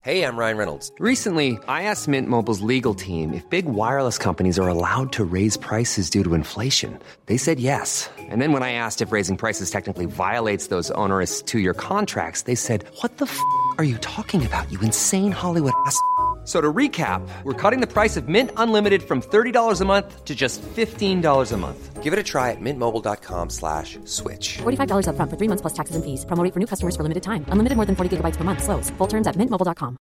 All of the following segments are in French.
Hey, I'm Ryan Reynolds. Recently, I asked Mint Mobile's legal team if big wireless companies are allowed to raise prices due to inflation. They said yes. And then when I asked if raising prices technically violates those onerous two-year contracts, they said, "What the f*** are you talking about, you insane Hollywood ass?" So to recap, we're cutting the price of Mint Unlimited from $30 a month to just $15 a month. Give it a try at mintmobile.com/switch. $45 up front for 3 months plus taxes and fees. Promo rate for new customers for limited time. Unlimited more than 40 gigabytes per month. Slows full terms at mintmobile.com.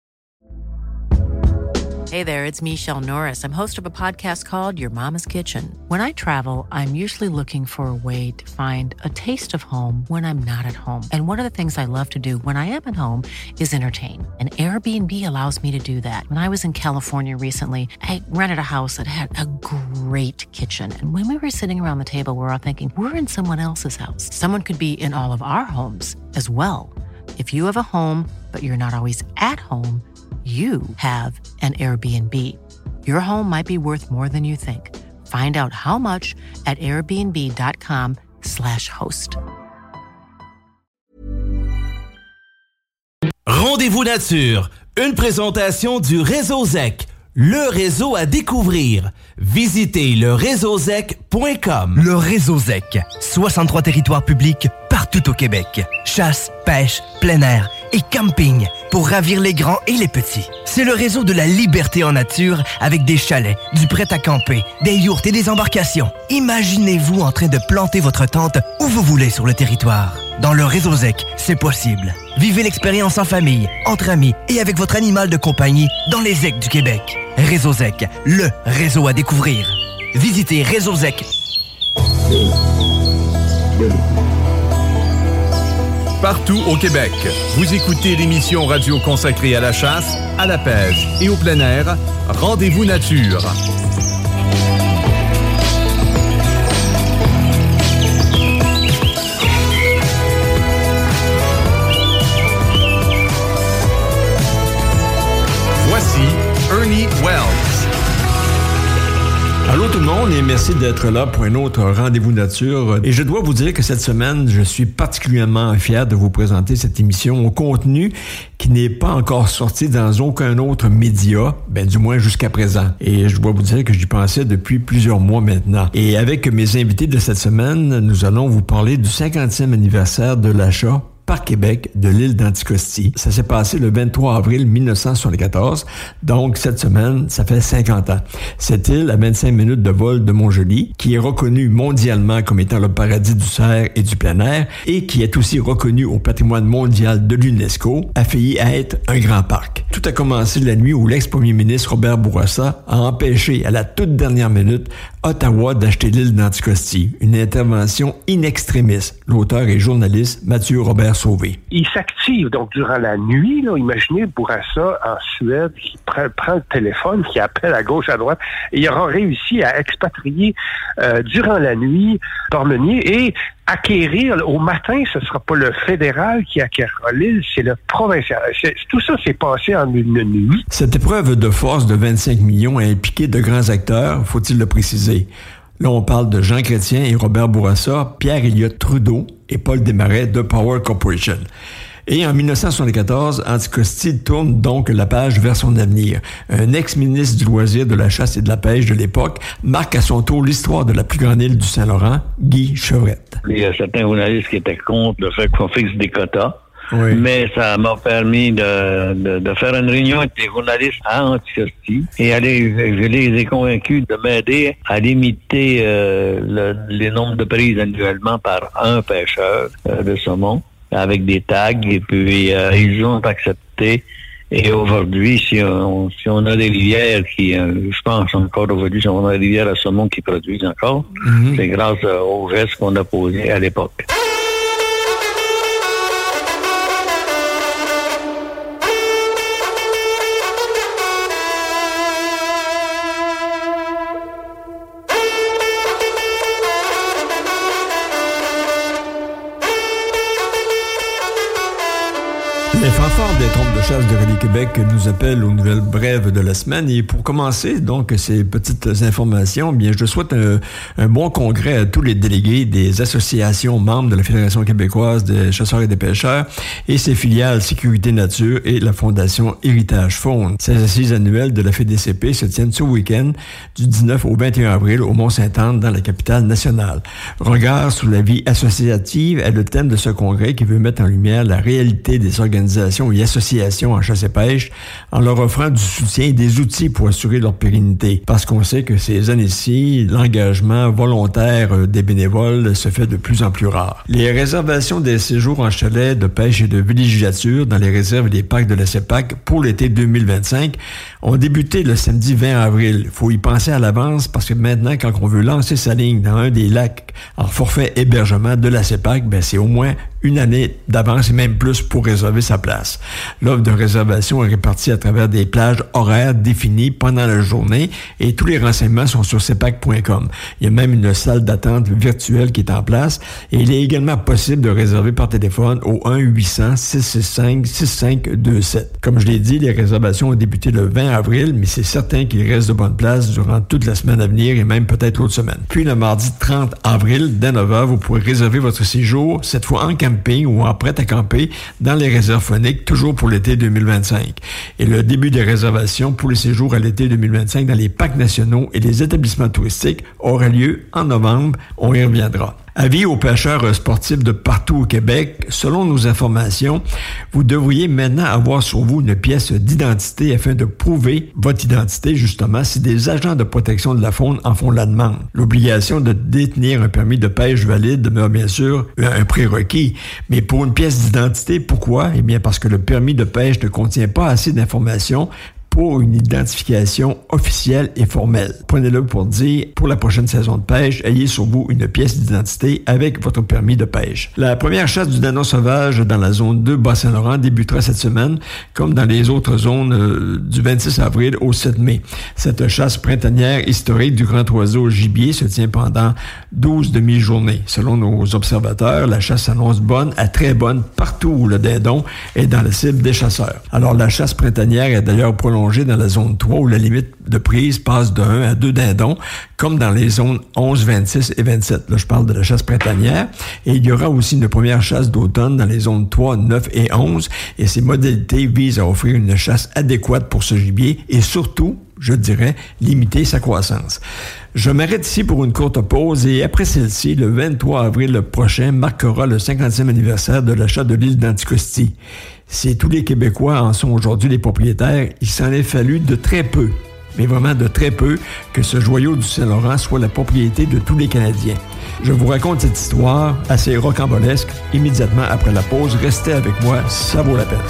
Hey there, it's Michelle Norris. I'm host of a podcast called Your Mama's Kitchen. When I travel, I'm usually looking for a way to find a taste of home when I'm not at home. And one of the things I love to do when I am at home is entertain. And Airbnb allows me to do that. When I was in California recently, I rented a house that had a great kitchen. And when we were sitting around the table, we were all thinking, we're in someone else's house. Someone could be in all of our homes as well. If you have a home, but you're not always at home, you have an Airbnb. Your home might be worth more than you think. Find out how much at airbnb.com/host. Rendez-vous nature, une présentation du Réseau ZEC, le réseau à découvrir. Visitez leréseauzec.com. Le Réseau ZEC, 63 territoires publics partout au Québec. Chasse, pêche, plein air et camping pour ravir les grands et les petits. C'est le réseau de la liberté en nature avec des chalets, du prêt à camper, des yourtes et des embarcations. Imaginez-vous en train de planter votre tente où vous voulez sur le territoire. Dans le Réseau ZEC, c'est possible. Vivez l'expérience en famille, entre amis et avec votre animal de compagnie dans les ZEC du Québec. Réseau ZEC, le réseau à découvrir. Visitez Réseau ZEC. Partout au Québec, vous écoutez l'émission radio consacrée à la chasse, à la pêche et au plein air, Rendez-vous nature. Voici Ernie Wells. Allô tout le monde et merci d'être là pour un autre Rendez-vous nature. Et je dois vous dire que cette semaine, je suis particulièrement fier de vous présenter cette émission au contenu qui n'est pas encore sorti dans aucun autre média, du moins jusqu'à présent. Et je dois vous dire que j'y pensais depuis plusieurs mois maintenant. Et avec mes invités de cette semaine, nous allons vous parler du 50e anniversaire de l'achat par Québec de l'île d'Anticosti. Ça s'est passé le 23 avril 1974, donc cette semaine, ça fait 50 ans. Cette île, à 25 minutes de vol de Montjoly, qui est reconnue mondialement comme étant le paradis du cerf et du plein air, et qui est aussi reconnue au patrimoine mondial de l'UNESCO, a failli être un grand parc. Tout a commencé la nuit où l'ex-premier ministre Robert Bourassa a empêché à la toute dernière minute Ottawa d'acheter l'île d'Anticosti. Une intervention in extremis. L'auteur et journaliste Mathieu Robert Sauvé. Il s'active donc durant la nuit. Là, imaginez Bourassa en Suède qui prend le téléphone, qui appelle à gauche, à droite. Et il aura réussi à expatrier durant la nuit Dormenier et acquérir, au matin, ce ne sera pas le fédéral qui acquérera l'île, c'est le provincial. Tout ça s'est passé en une nuit. Cette épreuve de force de 25 millions a impliqué de grands acteurs, faut-il le préciser. Là, on parle de Jean Chrétien et Robert Bourassa, Pierre-Éliott Trudeau et Paul Desmarais de Power Corporation. Et en 1974, Anticosti tourne donc la page vers son avenir. Un ex-ministre du loisir, de la chasse et de la pêche de l'époque marque à son tour l'histoire de la plus grande île du Saint-Laurent, Guy Chevrette. Il y a certains journalistes qui étaient contre le fait qu'on fixe des quotas. Oui. Mais ça m'a permis de faire une réunion avec des journalistes à Anticosti et je les ai convaincus de m'aider à limiter les nombres de prises annuellement par un pêcheur de saumon avec des tags et puis ils ont accepté. Et aujourd'hui, si on a des rivières qui, je pense encore aujourd'hui, si on a des rivières à saumon qui produisent encore, c'est grâce aux gestes qu'on a posés à l'époque. Les fanfares Ford des trompes de chasse de Rallye Québec nous appelle aux nouvelles brèves de la semaine. Et pour commencer, donc, ces petites informations, bien, je souhaite un bon congrès à tous les délégués des associations membres de la Fédération québécoise des chasseurs et des pêcheurs et ses filiales Sécurité Nature et la Fondation Héritage Faune. Ces assises annuelles de la FDCP se tiennent ce week-end du 19 au 21 avril au Mont-Sainte-Anne dans la capitale nationale. Regard sur la vie associative est le thème de ce congrès qui veut mettre en lumière la réalité des organisations et associations en chasse et pêche en leur offrant du soutien et des outils pour assurer leur pérennité. Parce qu'on sait que ces années-ci, l'engagement volontaire des bénévoles se fait de plus en plus rare. Les réservations des séjours en chalet de pêche et de villégiature dans les réserves et les parcs de la CEPAC pour l'été 2025 ont débuté le samedi 20 avril. Il faut y penser à l'avance parce que maintenant, quand on veut lancer sa ligne dans un des lacs en forfait hébergement de la CEPAC, ben c'est au moins une année d'avance et même plus pour réserver sa place. L'offre de réservation est répartie à travers des plages horaires définies pendant la journée et tous les renseignements sont sur cepac.com. Il y a même une salle d'attente virtuelle qui est en place et il est également possible de réserver par téléphone au 1-800-665-6527. Comme je l'ai dit, les réservations ont débuté le 20 avril, mais c'est certain qu'il reste de bonnes places durant toute la semaine à venir et même peut-être l'autre semaine. Puis le mardi 30 avril, dès 9h, vous pourrez réserver votre séjour, cette fois en camping ou en prêt à camper dans les réserves phoniques, toujours pour l'été 2025. Et le début des réservations pour les séjours à l'été 2025 dans les parcs nationaux et les établissements touristiques aura lieu en novembre. On y reviendra. Avis aux pêcheurs sportifs de partout au Québec, selon nos informations, vous devriez maintenant avoir sur vous une pièce d'identité afin de prouver votre identité, justement, si des agents de protection de la faune en font la demande. L'obligation de détenir un permis de pêche valide demeure bien sûr un prérequis, mais pour une pièce d'identité, pourquoi? Eh bien, parce que le permis de pêche ne contient pas assez d'informations pour une identification officielle et formelle. Prenez-le pour dire, pour la prochaine saison de pêche, ayez sur vous une pièce d'identité avec votre permis de pêche. La première chasse du danon sauvage dans la zone 2 Bas-Saint-Laurent débutera cette semaine, comme dans les autres zones du 26 avril au 7 mai. Cette chasse printanière historique du grand oiseau gibier se tient pendant 12 demi-journées. Selon nos observateurs, la chasse s'annonce bonne à très bonne partout où le dindon est dans la cible des chasseurs. Alors la chasse printanière est d'ailleurs prolongée dans la zone 3 où la limite de prise passe de 1 à 2 dindons, comme dans les zones 11, 26 et 27. Là, je parle de la chasse printanière. Et il y aura aussi une première chasse d'automne dans les zones 3, 9 et 11. Et ces modalités visent à offrir une chasse adéquate pour ce gibier et surtout, je dirais, limiter sa croissance. Je m'arrête ici pour une courte pause et après celle-ci, le 23 avril prochain marquera le 50e anniversaire de l'achat de l'île d'Anticosti. Si tous les Québécois en sont aujourd'hui les propriétaires, il s'en est fallu de très peu, mais vraiment de très peu, que ce joyau du Saint-Laurent soit la propriété de tous les Canadiens. Je vous raconte cette histoire assez rocambolesque immédiatement après la pause. Restez avec moi, ça vaut la peine.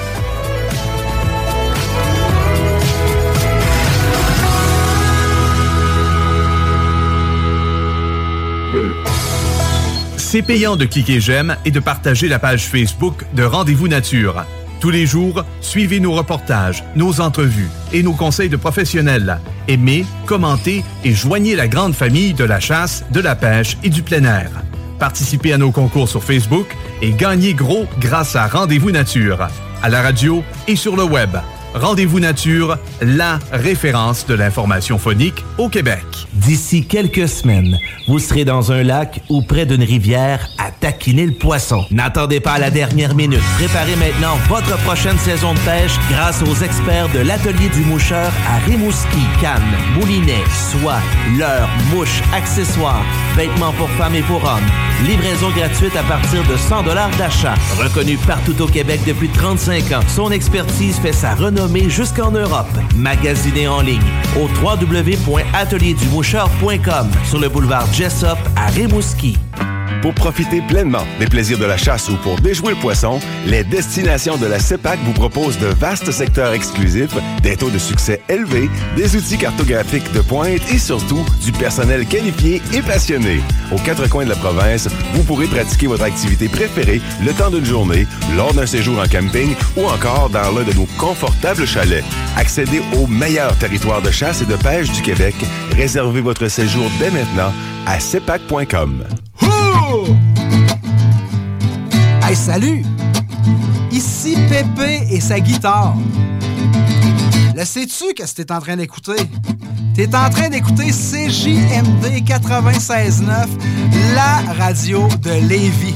C'est payant de cliquer j'aime et de partager la page Facebook de Rendez-vous Nature. Tous les jours, suivez nos reportages, nos entrevues et nos conseils de professionnels. Aimez, commentez et joignez la grande famille de la chasse, de la pêche et du plein air. Participez à nos concours sur Facebook et gagnez gros grâce à Rendez-vous Nature, à la radio et sur le web. Rendez-vous Nature, la référence de l'information phonique au Québec. D'ici quelques semaines, vous serez dans un lac ou près d'une rivière à taquiner le poisson. N'attendez pas à la dernière minute. Préparez maintenant votre prochaine saison de pêche grâce aux experts de l'Atelier du Moucheur à Rimouski, cannes, moulinets, soie, leurres, mouches, accessoires, vêtements pour femmes et pour hommes. Livraison gratuite à partir de 100$ d'achat. Reconnu partout au Québec depuis 35 ans, son expertise fait sa renommée jusqu'en Europe. Magasinez en ligne au www.atelierduMoucheur.com sur le boulevard Jessup à Rimouski. Pour profiter pleinement des plaisirs de la chasse ou pour déjouer le poisson, les destinations de la CEPAC vous proposent de vastes secteurs exclusifs, des taux de succès élevés, des outils cartographiques de pointe et surtout du personnel qualifié et passionné. Aux quatre coins de la province, vous pourrez pratiquer votre activité préférée le temps d'une journée, lors d'un séjour en camping ou encore dans l'un de nos confortables chalets. Accédez au meilleur territoire de chasse et de pêche du Québec. Réservez votre séjour dès maintenant à cepac.com. Hey, salut! Ici Pépé et sa guitare. Le sais-tu qu'est-ce que t'es en train d'écouter? T'es en train d'écouter CJMD 96.9, la radio de Lévis.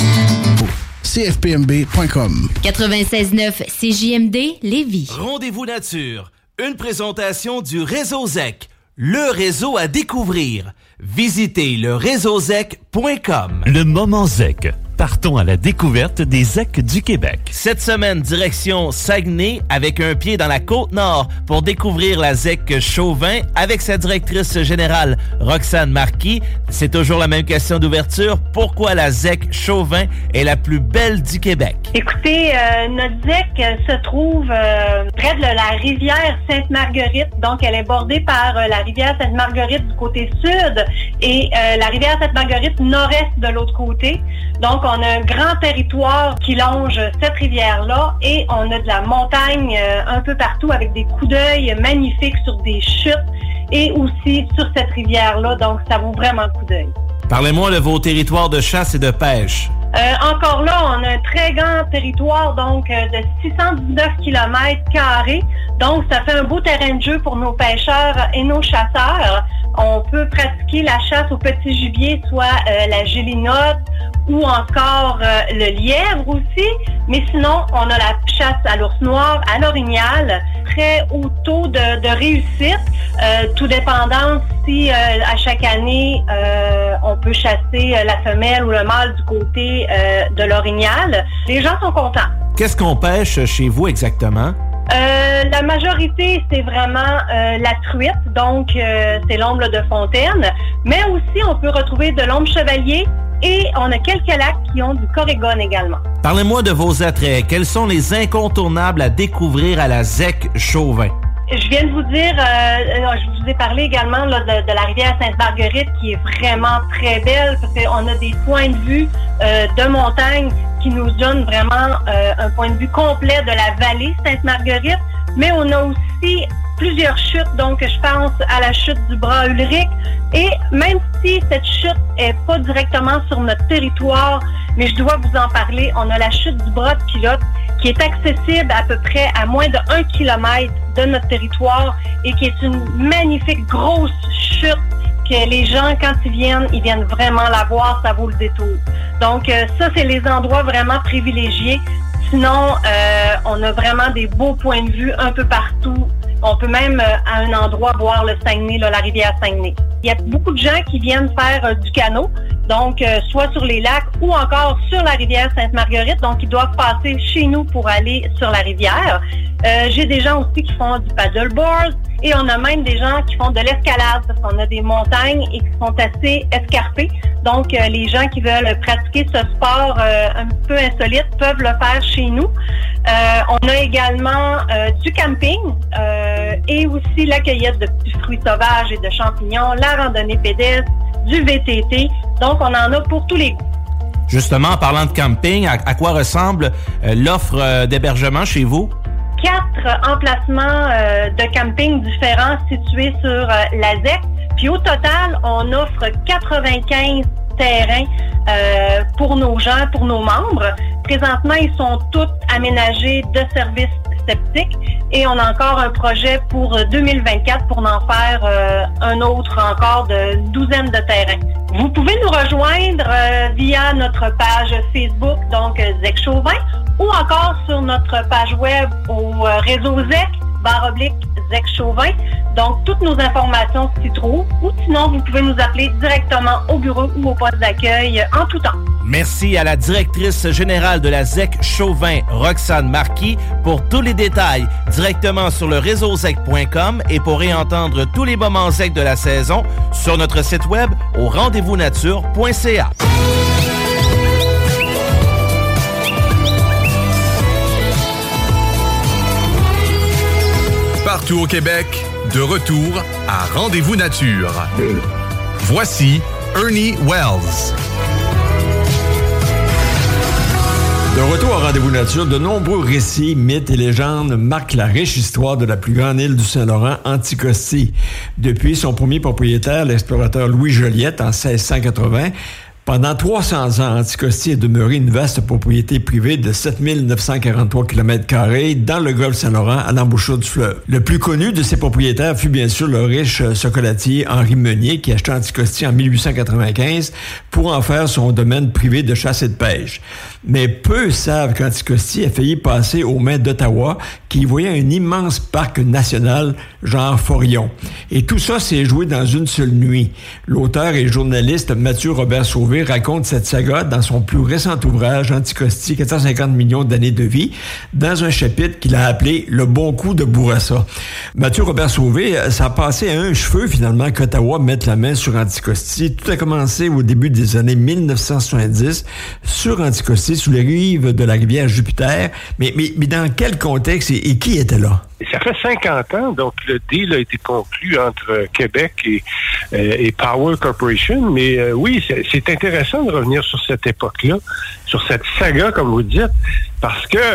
CFPMB.com 96.9 CJMD Lévis. Rendez-vous nature, une présentation du Réseau ZEC, le réseau à découvrir. Visitez le réseauzec.com. Le moment ZEC. Partons à la découverte des ZEC du Québec. Cette semaine, direction Saguenay, avec un pied dans la Côte-Nord pour découvrir la ZEC Chauvin avec sa directrice générale, Roxane Marquis. C'est toujours la même question d'ouverture. Pourquoi la ZEC Chauvin est la plus belle du Québec? Écoutez, notre ZEC se trouve près de la rivière Sainte-Marguerite. Donc, elle est bordée par la rivière Sainte-Marguerite du côté sud et la rivière Sainte-Marguerite nord-est de l'autre côté. Donc, on a un grand territoire qui longe cette rivière-là et on a de la montagne un peu partout avec des coups d'œil magnifiques sur des chutes et aussi sur cette rivière-là. Donc, ça vaut vraiment le coup d'œil. Parlez-moi de vos territoires de chasse et de pêche. Encore là, on a un très grand territoire, donc de 619 km². Donc, ça fait un beau terrain de jeu pour nos pêcheurs et nos chasseurs. On peut pratiquer la chasse au petit gibier, soit la gélinotte ou encore le lièvre aussi. Mais sinon, on a la chasse à l'ours noir, à l'orignal, très haut taux de réussite, tout dépendant si à chaque année, on peut chasser la femelle ou le mâle du côté de l'orignal. Les gens sont contents. Qu'est-ce qu'on pêche chez vous exactement? La majorité, c'est vraiment la truite, donc c'est l'omble de fontaine, mais aussi on peut retrouver de l'omble chevalier et on a quelques lacs qui ont du corégone également. Parlez-moi de vos attraits. Quels sont les incontournables à découvrir à la ZEC Chauvin? Je viens de vous dire, je vous ai parlé également là, de la rivière Sainte-Marguerite qui est vraiment très belle parce qu'on a des points de vue de montagne qui nous donnent vraiment un point de vue complet de la vallée Sainte-Marguerite, mais on a aussi plusieurs chutes, donc je pense à la chute du bras Ulrich, et même si cette chute est pas directement sur notre territoire, mais je dois vous en parler, on a la chute du bras de Pilote qui est accessible à peu près à moins de 1 kilomètre de notre territoire et qui est une magnifique grosse chute que les gens, quand ils viennent vraiment la voir, ça vaut le détour. Donc ça, c'est les endroits vraiment privilégiés. Sinon, on a vraiment des beaux points de vue un peu partout. On peut même, à un endroit, voir le Saguenay, là, la rivière Saguenay. Il y a beaucoup de gens qui viennent faire du canot, donc soit sur les lacs ou encore sur la rivière Sainte-Marguerite. Donc, ils doivent passer chez nous pour aller sur la rivière. J'ai des gens aussi qui font du paddleboard et on a même des gens qui font de l'escalade parce qu'on a des montagnes et qui sont assez escarpées. Donc, les gens qui veulent pratiquer ce sport un peu insolite peuvent le faire chez nous. On a également du camping et aussi la cueillette de petits fruits sauvages et de champignons, la randonnée pédestre, du VTT. Donc, on en a pour tous les goûts. Justement, en parlant de camping, à quoi ressemble l'offre d'hébergement chez vous? 4 emplacements de camping différents situés sur la ZEC. Puis au total, on offre 95 terrains pour nos gens, pour nos membres. Présentement, ils sont tous aménagés de services septiques et on a encore un projet pour 2024 pour en faire un autre encore de 12 de terrains. Vous pouvez nous rejoindre via notre page Facebook, donc ZEC Chauvin, ou encore sur notre page web au réseau ZEC, /ZEC Chauvin. Donc, toutes nos informations s'y trouvent. Ou sinon, vous pouvez nous appeler directement au bureau ou au poste d'accueil en tout temps. Merci à la directrice générale de la ZEC Chauvin, Roxane Marquis, pour tous les détails directement sur le réseauzec.com et pour réentendre tous les moments ZEC de la saison sur notre site web au rendez-vous-nature.ca. Partout au Québec, de retour à Rendez-vous Nature. Voici Ernie Wells. De retour à Rendez-vous Nature, de nombreux récits, mythes et légendes marquent la riche histoire de la plus grande île du Saint-Laurent, Anticosti. Depuis son premier propriétaire, l'explorateur Louis Joliette, en 1680, Pendant 300 ans, Anticosti est demeuré une vaste propriété privée de 7943 km² dans le golfe Saint-Laurent, à l'embouchure du fleuve. Le plus connu de ses propriétaires fut bien sûr le riche chocolatier Henri Meunier, qui acheta Anticosti en 1895 pour en faire son domaine privé de chasse et de pêche. Mais peu savent qu'Anticosti a failli passer aux mains d'Ottawa, qui voyait un immense parc national, genre Forillon. Et tout ça s'est joué dans une seule nuit. L'auteur et journaliste Mathieu Robert Sauvé raconte cette saga dans son plus récent ouvrage, Anticosti, 450 millions d'années de vie, dans un chapitre qu'il a appelé « Le bon coup de Bourassa ». Mathieu Robert Sauvé, ça a passé à un cheveu, finalement, qu'Ottawa mette la main sur Anticosti. Tout a commencé au début des années 1970, sur Anticosti, sous les rives de la rivière Jupiter. Mais dans quel contexte et qui était là? Ça fait 50 ans, donc le deal a été conclu entre Québec et Power Corporation. Mais oui, c'est intéressant de revenir sur cette époque-là, sur cette saga, comme vous dites, parce que,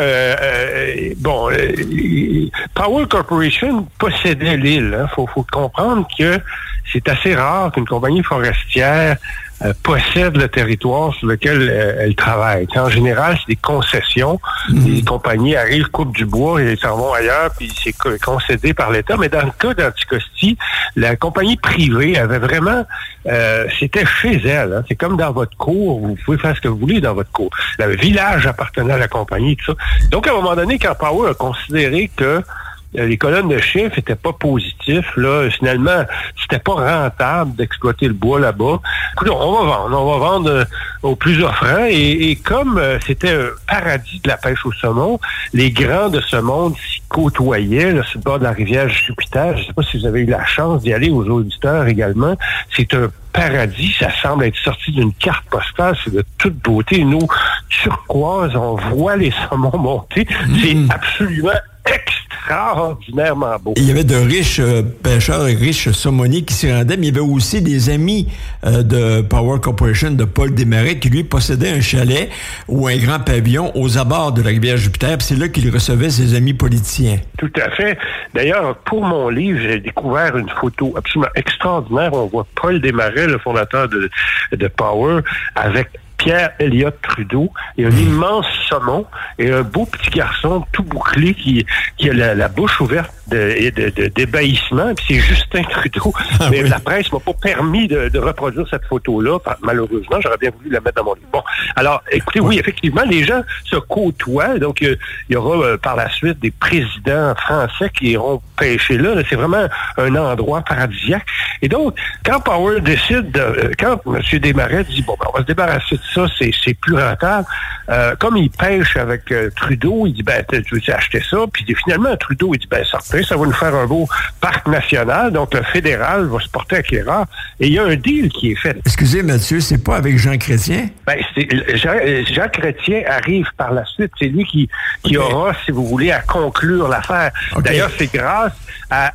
Power Corporation possédait l'île. Hein. Faut comprendre que c'est assez rare qu'une compagnie forestière possède le territoire sur lequel elle travaille. En général, c'est des concessions. Les compagnies arrivent, coupent du bois et s'en vont ailleurs, puis c'est concédé par l'État. Mais dans le cas d'Anticosti, la compagnie privée avait vraiment... c'était chez elle. Hein. C'est comme dans votre cour. Vous pouvez faire ce que vous voulez dans votre cour. Le village appartenait à la compagnie, tout ça. Donc, à un moment donné, quand Power a considéré que les colonnes de chiffres n'étaient pas positifs, là, finalement, c'était pas rentable d'exploiter le bois là-bas. Écoute, on va vendre aux plus offrants, et comme c'était un paradis de la pêche au saumon, les grands de ce monde s'y côtoyaient, là, sur le bord de la rivière Jupiter. Je sais pas si vous avez eu la chance d'y aller, aux auditeurs également. C'est un paradis, ça semble être sorti d'une carte postale, c'est de toute beauté. Une eau turquoise, on voit les saumons monter. C'est absolument extraordinairement beau. Il y avait de riches pêcheurs et riches saumoniers qui s'y rendaient, mais il y avait aussi des amis de Power Corporation, de Paul Desmarais, qui lui possédait un chalet ou un grand pavillon aux abords de la rivière Jupiter, puis c'est là qu'il recevait ses amis politiciens. Tout à fait. D'ailleurs, pour mon livre, j'ai découvert une photo absolument extraordinaire. On voit Paul Desmarais, le fondateur de Power, avec Pierre Elliott Trudeau, et un immense saumon, et un beau petit garçon tout bouclé qui a la bouche ouverte d'ébahissement, puis c'est Justin Trudeau. Mais la presse m'a pas permis de reproduire cette photo-là, malheureusement, j'aurais bien voulu la mettre dans mon livre. Bon, alors, écoutez, oui, effectivement, les gens se côtoient, donc il y aura par la suite des présidents français qui iront pêcher là. C'est vraiment un endroit paradisiaque. Et donc, quand Power décide, quand M. Desmarais dit, bon, ben, on va se débarrasser de ça, c'est plus rentable, comme il pêche avec Trudeau, il dit, ben, tu veux acheter ça? Puis finalement, Trudeau, il dit, ben, certain, ça va nous faire un beau parc national, donc le fédéral va se porter acquéreur, et il y a un deal qui est fait. Excusez, Mathieu, c'est pas avec Jean Chrétien? Ben, Jean Chrétien arrive par la suite, c'est lui qui aura, si vous voulez, à conclure l'affaire. Okay. D'ailleurs, c'est grâce à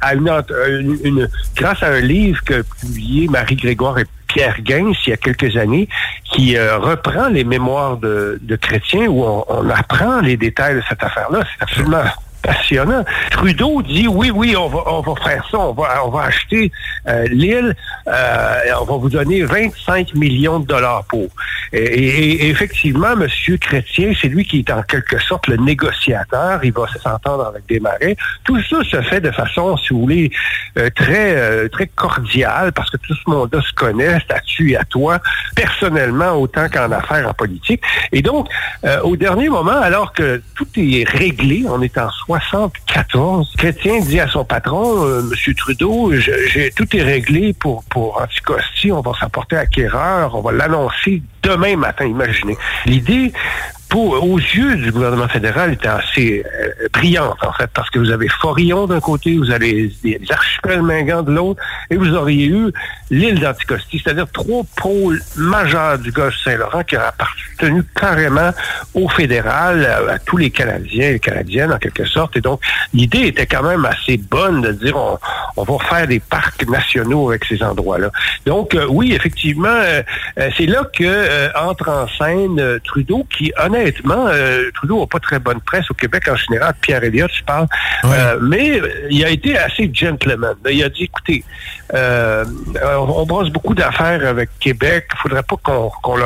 grâce à un livre que publié Marie-Grégoire et Pierre Gaines, il y a quelques années, qui reprend les mémoires de Chrétien, où on apprend les détails de cette affaire-là. C'est absolument passionnant. Trudeau dit oui, on va faire ça, on va acheter l'île, on va vous donner 25 millions de dollars pour. Et effectivement, M. Chrétien, c'est lui qui est en quelque sorte le négociateur, il va s'entendre avec Desmarais. Tout ça se fait de façon, si vous voulez, très très cordiale, parce que tout ce monde-là se connaît, c'est à tu et à toi, personnellement, autant qu'en affaires, en politique. Et donc, au dernier moment, alors que tout est réglé, on est en 74, Chrétien dit à son patron, M. Trudeau, tout est réglé pour Anticosti, on va s'apporter acquéreur, on va l'annoncer demain matin, imaginez. L'idée, aux yeux du gouvernement fédéral, était assez brillante, en fait, parce que vous avez Forillon d'un côté, vous avez les archipels Mingan de l'autre, et vous auriez eu l'île d'Anticosti, c'est-à-dire 3 pôles majeurs du golfe Saint-Laurent qui auraient appartenu carrément au fédéral, à tous les Canadiens et Canadiennes, en quelque sorte. Et donc, l'idée était quand même assez bonne de dire on va faire des parcs nationaux avec ces endroits-là. Donc, oui, effectivement, c'est là que entre en scène Trudeau, qui, honnêtement, honnêtement, Trudeau n'a pas très bonne presse au Québec en général. Pierre Elliott, je parle. Ouais. Mais il a été assez gentleman. Il a dit, écoutez, on brasse beaucoup d'affaires avec Québec. Il ne faudrait pas qu'on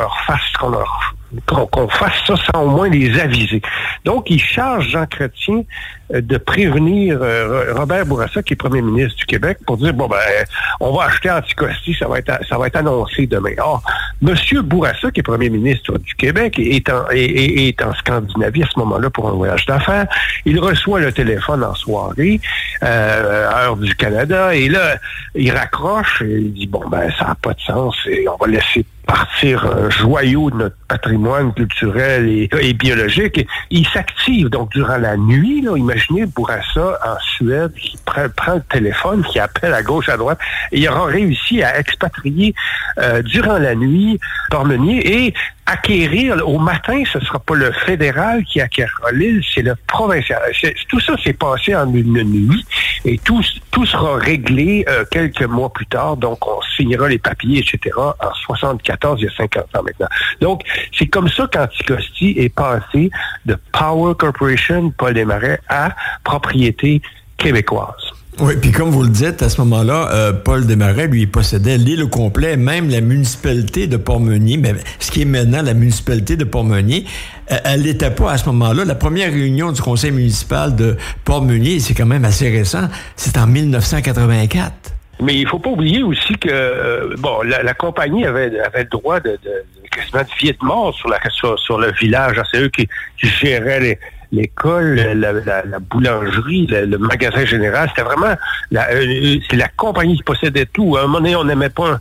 fasse ça sans au moins les aviser. Donc, il charge Jean Chrétien de prévenir Robert Bourassa, qui est premier ministre du Québec, pour dire, on va acheter Anticosti, ça va être annoncé demain. Or, Monsieur Bourassa, qui est premier ministre du Québec, est en Scandinavie à ce moment-là pour un voyage d'affaires. Il reçoit le téléphone en soirée, heure du Canada, et là, il raccroche et il dit, ça n'a pas de sens, et on va laisser partir un joyau de notre patrimoine culturel et biologique. Et il s'active. Donc, durant la nuit, là, imaginez Bourassa en Suède qui prend le téléphone, qui appelle à gauche, à droite, et il aura réussi à expatrier durant la nuit Parmenier et acquérir, au matin, ce ne sera pas le fédéral qui acquérera l'île, c'est le provincial. Tout ça s'est passé en une nuit et tout sera réglé quelques mois plus tard. Donc, on signera les papiers, etc. en 74, il y a 50 ans maintenant. Donc, c'est comme ça qu'Anticosti est passé de Power Corporation, Paul Desmarais, à propriété québécoise. Oui, puis comme vous le dites, à ce moment-là, Paul Desmarais, lui, possédait l'île au complet, même la municipalité de Port-Meunier, mais ce qui est maintenant la municipalité de Port-Meunier, elle n'était pas à ce moment-là. La première réunion du conseil municipal de Port-Meunier, c'est quand même assez récent, c'est en 1984. Mais il ne faut pas oublier aussi que la compagnie avait le droit de quasiment de vie et de mort sur le village. C'est eux qui géraient l'école, la boulangerie, le magasin général. C'était vraiment c'est la compagnie qui possédait tout. À un moment donné, on n'aimait pas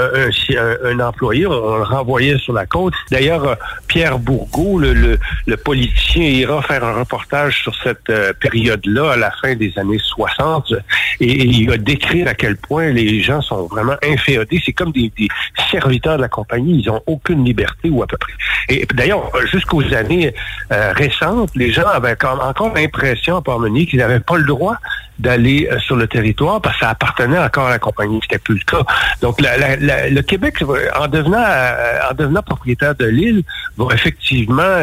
un employé, on le renvoyait sur la côte. D'ailleurs, Pierre Bourgault, le politicien, ira faire un reportage sur cette période-là à la fin des années 60 et il va décrire à quel point les gens sont vraiment inféodés. C'est comme des serviteurs de la compagnie. Ils n'ont aucune liberté ou à peu près. Et d'ailleurs, jusqu'aux années récentes, les gens avaient encore l'impression à Port-Meunier qu'ils n'avaient pas le droit d'aller sur le territoire parce que ça appartenait encore à la compagnie. C'était plus le cas. Donc, le Québec, en devenant propriétaire de l'île, va effectivement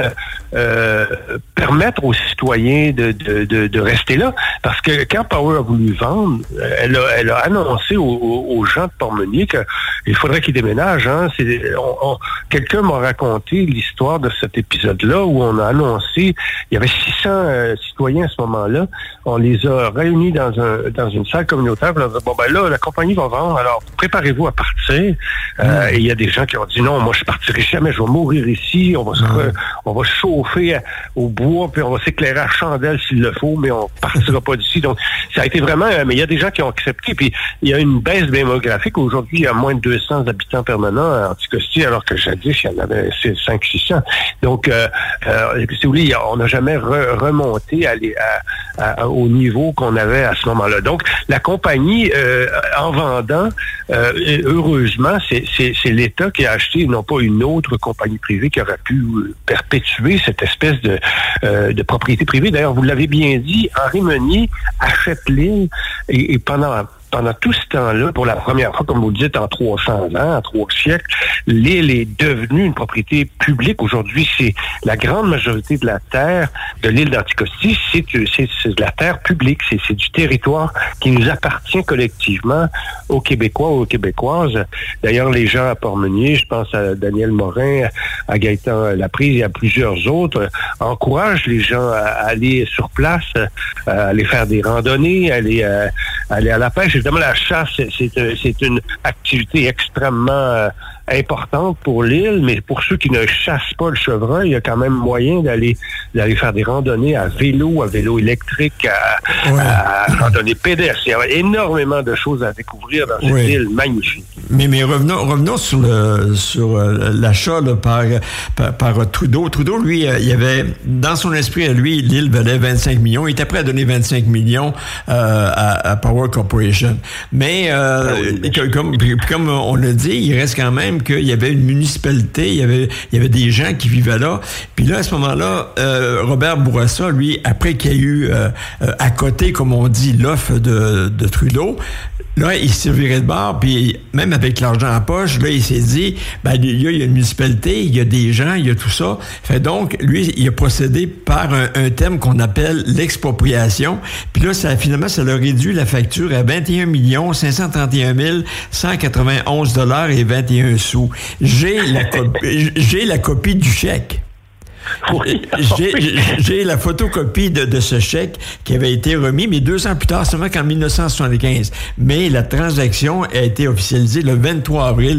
permettre aux citoyens de rester là. Parce que quand Power a voulu vendre, elle a annoncé aux gens de Port-Meunier qu'il faudrait qu'ils déménagent. Hein. Quelqu'un m'a raconté l'histoire de cet épisode-là où on a annoncé, il y avait 600 citoyens à ce moment-là. On les a réunis dans une salle communautaire. On a dit, là, la compagnie va vendre, alors préparez-vous à partir. Et il y a des gens qui ont dit non, moi je partirai jamais, je vais mourir ici, on va chauffer au bois, puis on va s'éclairer à chandelle s'il le faut, mais on partira pas d'ici. Donc ça a été vraiment, mais il y a des gens qui ont accepté, puis il y a une baisse démographique. Aujourd'hui, il y a moins de 200 habitants permanents à Anticosti, alors que jadis, il y en avait 500-600. Donc, si vous voulez, on n'a jamais remonté au niveau qu'on avait à ce moment-là. Donc, la compagnie, en vendant, heureusement, c'est l'État qui a acheté, non pas une autre compagnie privée qui aurait pu perpétuer cette espèce de propriété privée. D'ailleurs, vous l'avez bien dit, Henri Meunier achète l'île et pendant tout ce temps-là, pour la première fois, comme vous le dites, en 300 ans, en 3 siècles, l'île est devenue une propriété publique. Aujourd'hui, c'est la grande majorité de la terre de l'île d'Anticosti, c'est de la terre publique, c'est du territoire qui nous appartient collectivement aux Québécois, aux Québécoises. D'ailleurs, les gens à Port-Meunier, je pense à Daniel Morin, à Gaëtan Laprise et à plusieurs autres, encouragent les gens à aller sur place, à aller faire des randonnées, à aller à la pêche. Évidemment, la chasse, c'est une activité extrêmement importante pour l'île, mais pour ceux qui ne chassent pas le chevreuil, il y a quand même moyen d'aller faire des randonnées à vélo électrique, à randonnée pédestre. Il y a énormément de choses à découvrir dans cette île magnifique. Mais revenons sur l'achat là, par Trudeau. Trudeau, lui, il avait dans son esprit à lui, l'île valait 25 millions. Il était prêt à donner 25 millions à Power Corporation. Mais comme on l'a dit, il reste quand même qu'il y avait une municipalité, il y avait des gens qui vivaient là. Puis là, à ce moment-là, Robert Bourassa, lui, après qu'il y a eu à côté, comme on dit, l'offre de Trudeau, là, il se virait de bord, puis même avec l'argent en poche. Là, il s'est dit, il y a une municipalité, il y a des gens, il y a tout ça. Fait donc, lui, il a procédé par un thème qu'on appelle l'expropriation. Puis là, finalement, ça leur réduit la facture à 21 531 191 $21. J'ai la copie du chèque. Oui. J'ai la photocopie de ce chèque qui avait été remis, mais 2 ans plus tard, seulement qu'en 1975. Mais la transaction a été officialisée le 23 avril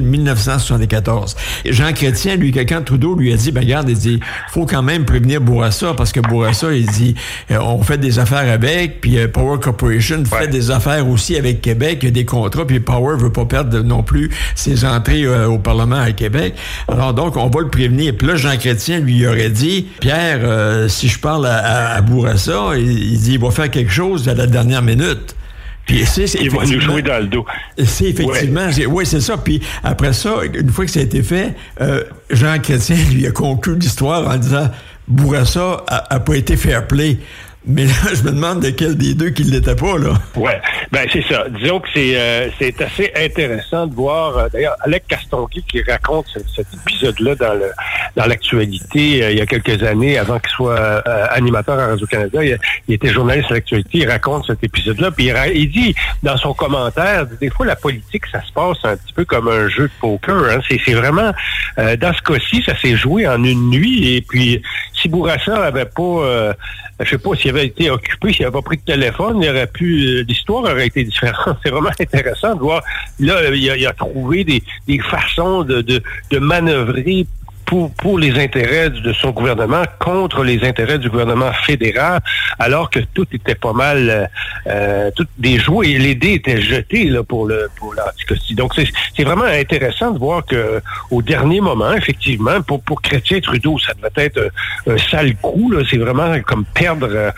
1974. Jean Chrétien, lui, quand Trudeau lui a dit, regarde, il dit, faut quand même prévenir Bourassa, parce que Bourassa, il dit, on fait des affaires avec, puis Power Corporation fait des affaires aussi avec Québec, il y a des contrats, puis Power veut pas perdre non plus ses entrées au Parlement à Québec. Alors donc, on va le prévenir. Puis là, Jean Chrétien, lui, aurait dit, Pierre, si je parle à Bourassa, il dit, il va faire quelque chose à la dernière minute. Puis il va nous jouer dans le dos. C'est effectivement, oui, c'est ça. Puis après ça, une fois que ça a été fait, Jean Chrétien lui a conclu l'histoire en disant, Bourassa a pas été fair play. Mais là, je me demande de quel des deux qui ne l'était pas, là. Ouais, c'est ça. Disons que c'est assez intéressant de voir, d'ailleurs, Alec Castonguay qui raconte cet épisode-là dans l'actualité il y a quelques années, avant qu'il soit animateur à Radio-Canada. Il était journaliste à l'actualité, il raconte cet épisode-là, puis il dit, dans son commentaire, des fois, la politique, ça se passe un petit peu comme un jeu de poker, hein. C'est vraiment, dans ce cas-ci, ça s'est joué en une nuit, et puis, si Bourassa avait pas, je sais pas s'il avait été occupé, s'il n'avait pas pris de téléphone, l'histoire aurait été différente. C'est vraiment intéressant de voir. Là, il a trouvé des façons de manœuvrer pour les intérêts de son gouvernement contre les intérêts du gouvernement fédéral, alors que tout était pas mal, tout des jouets et les dés étaient jetés là pour l'anticosti. Donc c'est vraiment intéressant de voir que au dernier moment, effectivement, pour Chrétien Trudeau, ça devait être un sale coup. Là, c'est vraiment comme perdre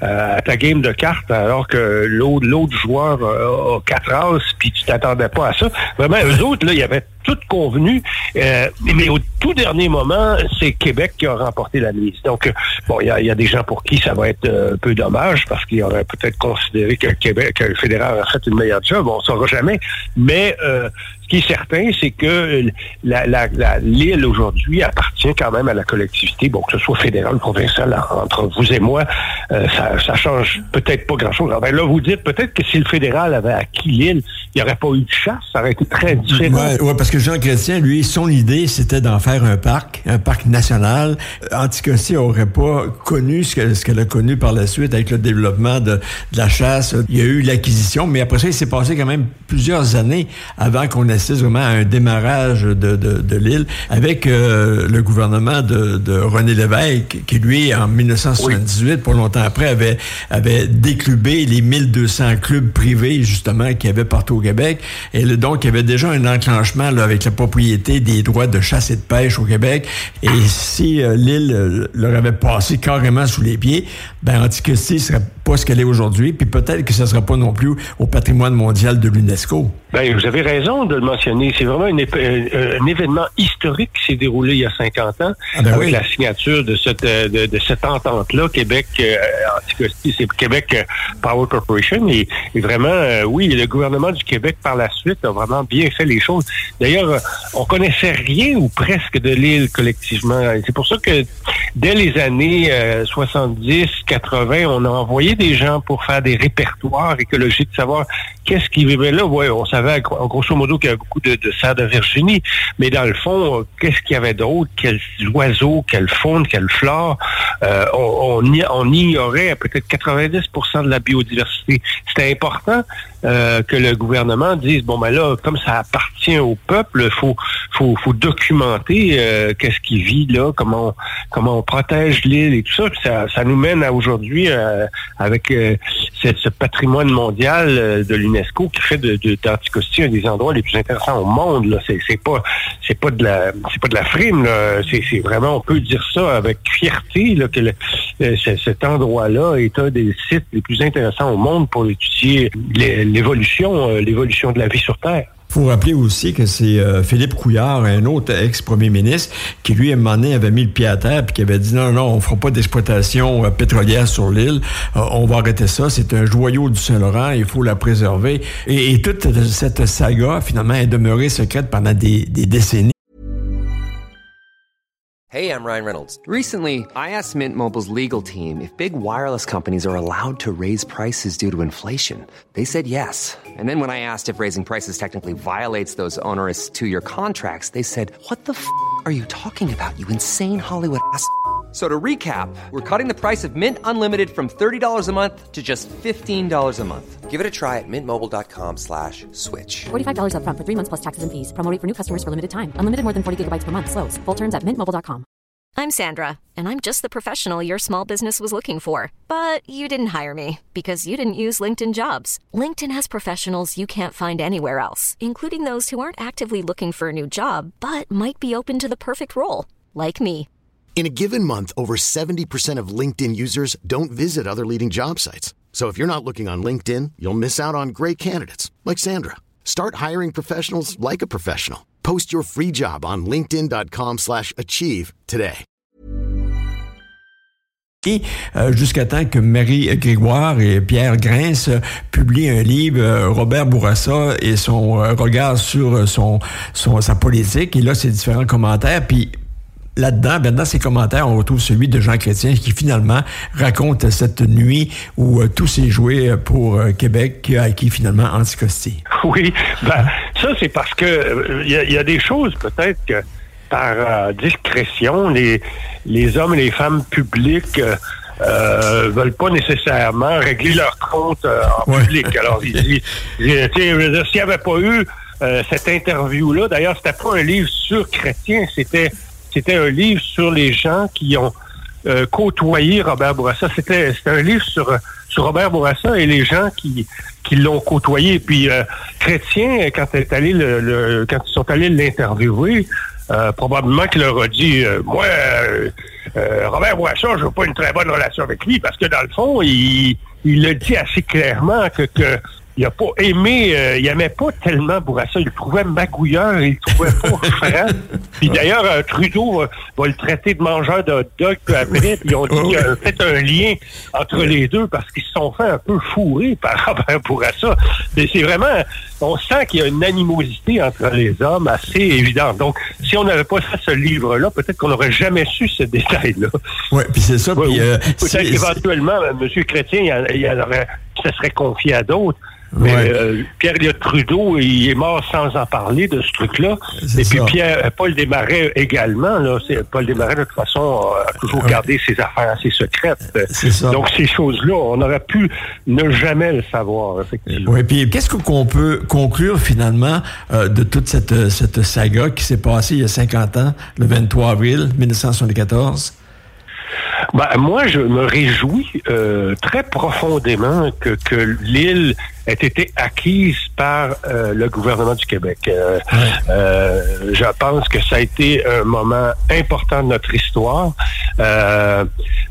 ta game de cartes, alors que l'autre joueur a 4 as, puis tu t'attendais pas à ça. Vraiment, eux autres là, il y avait tout convenu, mais au tout dernier moment, c'est Québec qui a remporté la mise. Donc, il y a des gens pour qui ça va être un peu dommage, parce qu'ils auraient peut-être considéré que le fédéral a fait une meilleure job, on ne saura jamais. Mais ce qui est certain, c'est que l'île aujourd'hui appartient quand même à la collectivité, que ce soit fédéral ou provincial, entre vous et moi, ça change peut-être pas grand-chose. Alors, là, vous dites peut-être que si le fédéral avait acquis l'île, il n'y aurait pas eu de chasse, ça aurait été très différent. Oui, parce que Jean Chrétien, lui, son idée, c'était d'en faire un parc national. Anticosti n'aurait pas connu ce qu'elle a connu par la suite avec le développement de la chasse. Il y a eu l'acquisition, mais après ça, il s'est passé quand même plusieurs années avant qu'on assiste vraiment à un démarrage de l'île avec le gouvernement de René Lévesque, qui lui, en 1978, pas longtemps après, avait déclubé les 1200 clubs privés, justement, qu'il y avait partout au Québec. Et donc, il y avait déjà un enclenchement là, avec la propriété des droits de chasse et de pêche au Québec. Et si l'île leur avait passé carrément sous les pieds, Anticosti ne serait pas ce qu'elle est aujourd'hui, puis peut-être que ce ne sera pas non plus au patrimoine mondial de l'UNESCO. Vous avez raison de le mentionner. C'est vraiment un événement historique qui s'est déroulé il y a 50 ans, avec la signature de cette entente-là, Québec Anticosti, c'est Québec Power Corporation. Et vraiment, le gouvernement du Québec, par la suite, a vraiment bien fait les choses. D'ailleurs, on connaissait rien ou presque de l'île collectivement. C'est pour ça que dès les années 70, 80, on a envoyé des gens pour faire des répertoires écologiques, savoir qu'est-ce qui vivait là. Ouais, on savait grosso modo qu'il y avait beaucoup de cerfs de Virginie, mais dans le fond, qu'est-ce qu'il y avait d'autre? Quels oiseaux, quelle faune, quelle flore? On ignorait peut-être 90% de la biodiversité. C'était important que le gouvernement dise, là, comme ça appartient au peuple, faut documenter qu'est-ce qui vit là, comment on protège l'île et tout ça. Puis ça nous mène à aujourd'hui avec ce patrimoine mondial de l'UNESCO qui fait d'Anticosti un des endroits les plus intéressants au monde. Là, c'est pas de la frime. Là. C'est vraiment, on peut dire ça avec fierté là, que cet endroit-là est un des sites les plus intéressants au monde pour étudier l'évolution de la vie sur Terre. faut rappeler aussi que c'est Philippe Couillard, un autre ex-premier ministre, qui lui, à un moment donné, avait mis le pied à terre puis qui avait dit non, on fera pas d'exploitation pétrolière sur l'île. On va arrêter ça. C'est un joyau du Saint-Laurent. Il faut la préserver. Et toute cette saga, finalement, est demeurée secrète pendant des décennies. Hey, I'm Ryan Reynolds. Recently, I asked Mint Mobile's legal team if big wireless companies are allowed to raise prices due to inflation. They said yes. And then when I asked if raising prices technically violates those onerous two-year contracts, they said, what the f*** are you talking about, you insane Hollywood ass f- So to recap, we're cutting the price of Mint Unlimited from $30 a month to just $15 a month. Give it a try at mintmobile.com/switch. $45 up front for 3 months plus taxes and fees. Promo rate for new customers for limited time. Unlimited more than 40 gigabytes per month. Slows full terms at mintmobile.com. I'm Sandra, and I'm just the professional your small business was looking for. But you didn't hire me because you didn't use LinkedIn Jobs. LinkedIn has professionals you can't find anywhere else, including those who aren't actively looking for a new job, but might be open to the perfect role, like me. In a given month, over 70% of LinkedIn users don't visit other leading job sites. So if you're not looking on LinkedIn, you'll miss out on great candidates like Sandra. Start hiring professionals like a professional. Post your free job on linkedin.com/achieve today. Et jusqu'à temps que Marie Grégoire et Pierre Grince publient un livre, Robert Bourassa et son regard sur sa politique. Et là, c'est différents commentaires. Puis là-dedans, dans ces commentaires, on retrouve celui de Jean Chrétien qui finalement raconte cette nuit où tout s'est joué pour Québec qui a acquis finalement Anticosti. Oui, ça c'est parce que il y a des choses peut-être que par discrétion, les hommes et les femmes publics veulent pas nécessairement régler leur compte en public. Alors, s'il n'y avait pas eu cette interview-là, d'ailleurs, c'était pas un livre sur Chrétien, c'était un livre sur les gens qui ont côtoyé Robert Bourassa. C'était un livre sur Robert Bourassa et les gens qui l'ont côtoyé. Puis Chrétien, quand ils sont allés l'interviewer, probablement qu'il leur a dit moi, Robert Bourassa, je veux pas une très bonne relation avec lui parce que dans le fond, il le dit assez clairement que il a pas aimé, il aimait pas tellement Bourassa, il le trouvait magouilleur, il le trouvait pas franc. Puis d'ailleurs, Trudeau va le traiter de mangeur de hot dog peu après, puis ils ont dit qu'il y a peut-être un lien entre les deux parce qu'ils se sont fait un peu fourrer par Robert Bourassa. Mais c'est vraiment, on sent qu'il y a une animosité entre les hommes assez évidente. Donc, si on n'avait pas fait ce livre-là, peut-être qu'on n'aurait jamais su ce détail-là. Oui, puis c'est ça. Puis, peut-être qu'éventuellement, M. Chrétien, il se serait confié à d'autres. Mais Pierre-Éliott Trudeau, il est mort sans en parler de ce truc-là. Et puis Paul Desmarais également. Paul Desmarais, de toute façon, a toujours gardé ses affaires assez secrètes. Donc ces choses-là, on aurait pu ne jamais le savoir, effectivement. Oui, puis qu'est-ce qu'on peut conclure finalement de toute cette saga qui s'est passée il y a 50 ans, le 23 avril 1974? Moi, je me réjouis très profondément que l'île ait été acquise par le gouvernement du Québec. Je pense que ça a été un moment important de notre histoire. La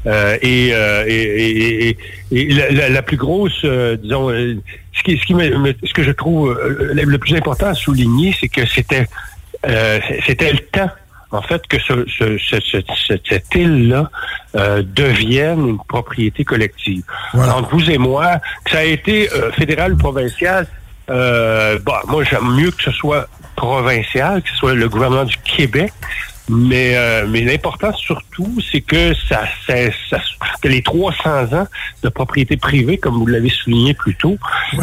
plus grosse, disons, ce que je trouve le plus important à souligner, c'est que c'était le temps. En fait, que cette île-là devienne une propriété collective. Voilà. Entre vous et moi, que ça a été fédéral ou provincial, moi, j'aime mieux que ce soit provincial, que ce soit le gouvernement du Québec, mais l'important surtout, c'est que que les 300 ans de propriété privée, comme vous l'avez souligné plus tôt,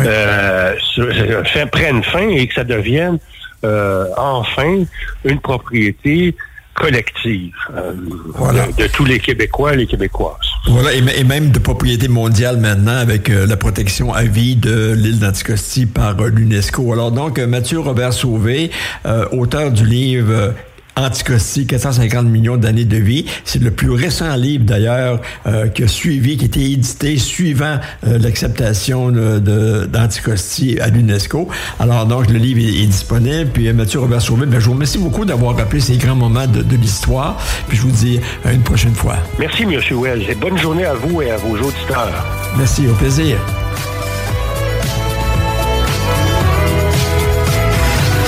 prennent fin et que ça devienne enfin une propriété collective de tous les Québécois et les Québécoises. Voilà, et même de propriété mondiale maintenant avec la protection à vie de l'île d'Anticosti par l'UNESCO. Alors donc, Mathieu Robert Sauvé, auteur du livre Anticosti, 450 millions d'années de vie. C'est le plus récent livre, d'ailleurs, qui a été édité suivant l'acceptation d'Anticosti à l'UNESCO. Alors, donc, le livre est disponible. Puis, Mathieu Robert Sauvé, je vous remercie beaucoup d'avoir rappelé ces grands moments de l'histoire. Puis, je vous dis à une prochaine fois. Merci, M. Wells. Et bonne journée à vous et à vos auditeurs. Merci, au plaisir.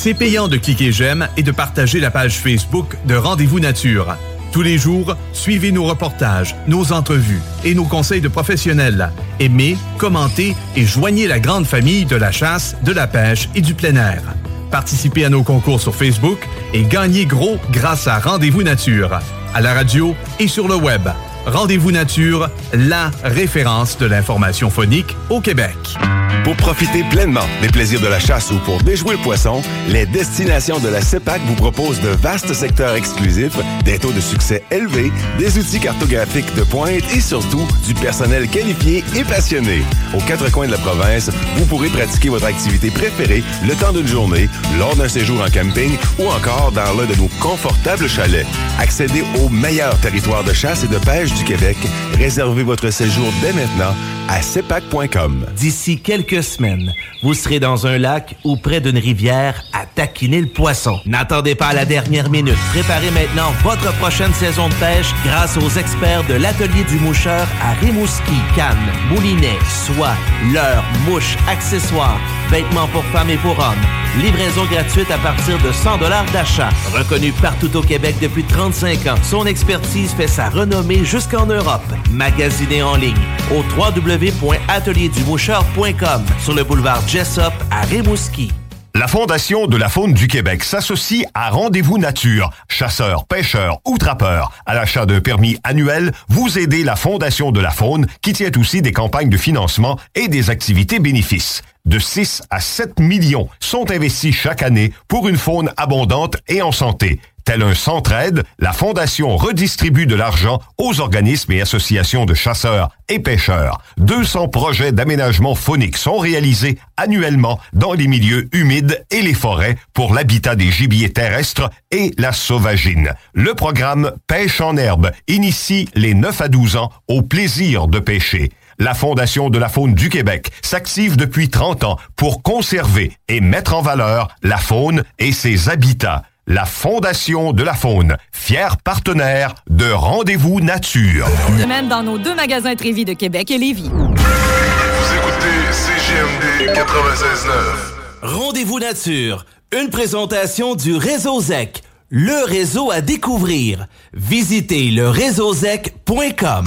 C'est payant de cliquer j'aime et de partager la page Facebook de Rendez-vous Nature. Tous les jours, suivez nos reportages, nos entrevues et nos conseils de professionnels. Aimez, commentez et joignez la grande famille de la chasse, de la pêche et du plein air. Participez à nos concours sur Facebook et gagnez gros grâce à Rendez-vous Nature, à la radio et sur le web. Rendez-vous Nature, la référence de l'information phonique au Québec. Pour profiter pleinement des plaisirs de la chasse ou pour déjouer le poisson, les destinations de la CEPAC vous proposent de vastes secteurs exclusifs, des taux de succès élevés, des outils cartographiques de pointe et surtout du personnel qualifié et passionné. Aux quatre coins de la province, vous pourrez pratiquer votre activité préférée le temps d'une journée, lors d'un séjour en camping ou encore dans l'un de nos confortables chalets. Accédez au meilleur territoire de chasse et de pêche du Québec. Réservez votre séjour dès maintenant à cepac.com. D'ici quelques semaines, vous serez dans un lac ou près d'une rivière à taquiner le poisson. N'attendez pas à la dernière minute. Préparez maintenant votre prochaine saison de pêche grâce aux experts de l'Atelier du Moucheur à Rimouski, Cannes, Moulinet, soie, leurre, mouches, accessoires, vêtements pour femmes et pour hommes. Livraison gratuite à partir de 100 $ d'achat. Reconnu partout au Québec depuis 35 ans, son expertise fait sa renommée jusqu'en Europe. Magasinez en ligne au www.atelierduMoucheur.com sur le boulevard Jessup à Rimouski. La Fondation de la faune du Québec s'associe à Rendez-vous Nature. Chasseurs, pêcheurs ou trappeurs, à l'achat d'un permis annuel, vous aidez la Fondation de la faune qui tient aussi des campagnes de financement et des activités bénéfices. De 6 à 7 millions sont investis chaque année pour une faune abondante et en santé. Tel un centre-aide, la Fondation redistribue de l'argent aux organismes et associations de chasseurs et pêcheurs. 200 projets d'aménagement faunique sont réalisés annuellement dans les milieux humides et les forêts pour l'habitat des gibiers terrestres et la sauvagine. Le programme Pêche en herbe initie les 9 à 12 ans au plaisir de pêcher. La Fondation de la faune du Québec s'active depuis 30 ans pour conserver et mettre en valeur la faune et ses habitats. La Fondation de la faune, fier partenaire de Rendez-vous Nature. Même dans nos deux magasins Trévis de Québec et Lévis. Vous écoutez CJMD 96.9. Rendez-vous Nature, une présentation du Réseau ZEC, le réseau à découvrir. Visitez leréseauzec.com.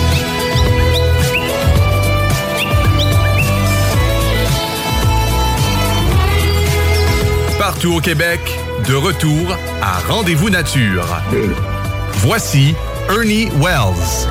Partout au Québec, de retour à Rendez-vous Nature. Voici Ernie Wells.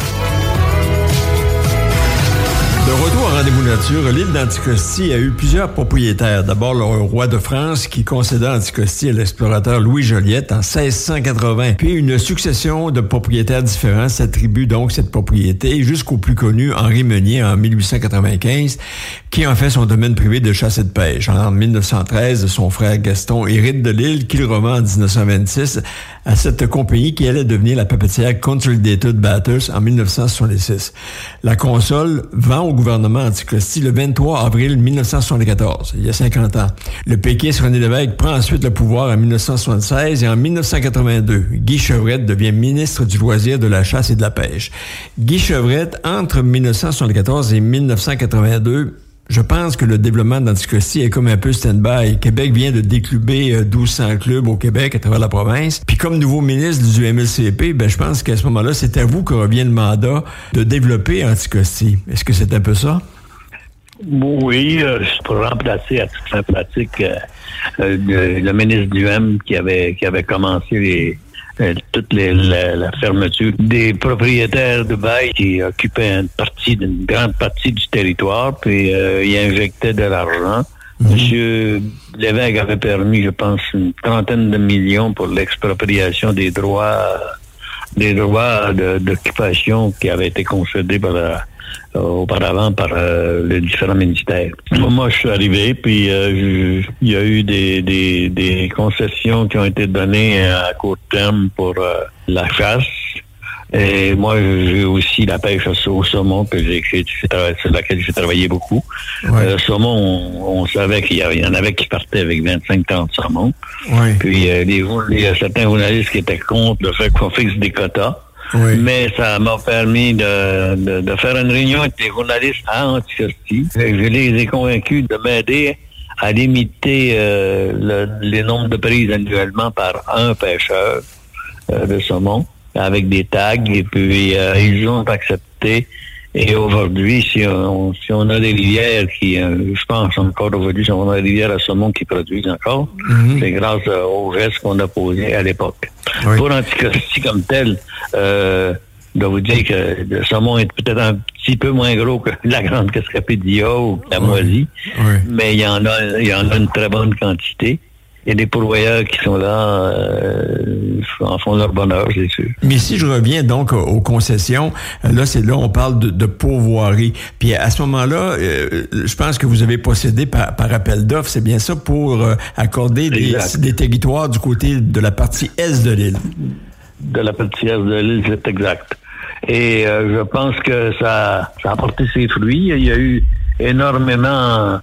De retour à Rendez-vous Nature, l'île d'Anticosti a eu plusieurs propriétaires. D'abord, le roi de France qui concéda Anticosti à l'explorateur Louis Joliette en 1680. Puis une succession de propriétaires différents s'attribue donc cette propriété jusqu'au plus connu Henri Meunier en 1895, qui en fait son domaine privé de chasse et de pêche. En 1913, son frère Gaston hérite de l'île qu'il revend en 1926 à cette compagnie qui allait devenir la papetière Consolidated Batters en 1966. La console vend au gouvernement Anticosti le 23 avril 1974, il y a 50 ans. Le péquiste René Lévesque prend ensuite le pouvoir en 1976 et en 1982, Guy Chevrette devient ministre du loisir, de la chasse et de la pêche. Guy Chevrette, entre 1974 et 1982, je pense que le développement d'Anticosti est comme un peu stand-by. Québec vient de décluber 1200 clubs au Québec à travers la province. Puis comme nouveau ministre du MLCP, je pense qu'à ce moment-là, c'est à vous que revient le mandat de développer Anticosti. Est-ce que c'est un peu ça? Oui, pour remplacer à toute fin pratique le ministre du M qui avait commencé toute la fermeture des propriétaires de bail qui occupaient une grande partie du territoire, puis il injectait de l'argent. Monsieur Lévesque avait permis, je pense, une trentaine de millions pour l'expropriation des droits d'occupation qui avaient été concédés auparavant par les différents ministères. Moi, je suis arrivé, puis il y a eu des concessions qui ont été données à court terme pour la chasse. Et moi, j'ai aussi la pêche au saumon sur laquelle j'ai travaillé beaucoup. Ouais. Le saumon, on savait qu'il y en avait qui partaient avec 25-30 saumons. Ouais. Puis il y a certains journalistes qui étaient contre le fait qu'on fixe des quotas. Oui. Mais ça m'a permis de faire une réunion avec les journalistes à Anticosti. Je les ai convaincus de m'aider à limiter les nombres de prises annuellement par un pêcheur de saumon avec des tags, et puis ils ont accepté. Et aujourd'hui, si on a des rivières qui, je pense encore aujourd'hui, si on a des rivières à saumon qui produisent encore, c'est grâce aux gestes qu'on a posés à l'époque. Oui. Pour Anticosti comme tel, je dois vous dire que le saumon est peut-être un petit peu moins gros que la grande cascapédia ou la moisie, mais il y en a une très bonne quantité. Il y a des pourvoyeurs qui sont là, en font leur bonheur, c'est sûr. Mais si je reviens donc aux concessions, là on parle de pourvoirie. Puis à ce moment-là, je pense que vous avez procédé par appel d'offres, c'est bien ça, pour accorder des territoires du côté de la partie est de l'île. De la partie est de l'île, c'est exact. Et je pense que ça a porté ses fruits. Il y a eu énormément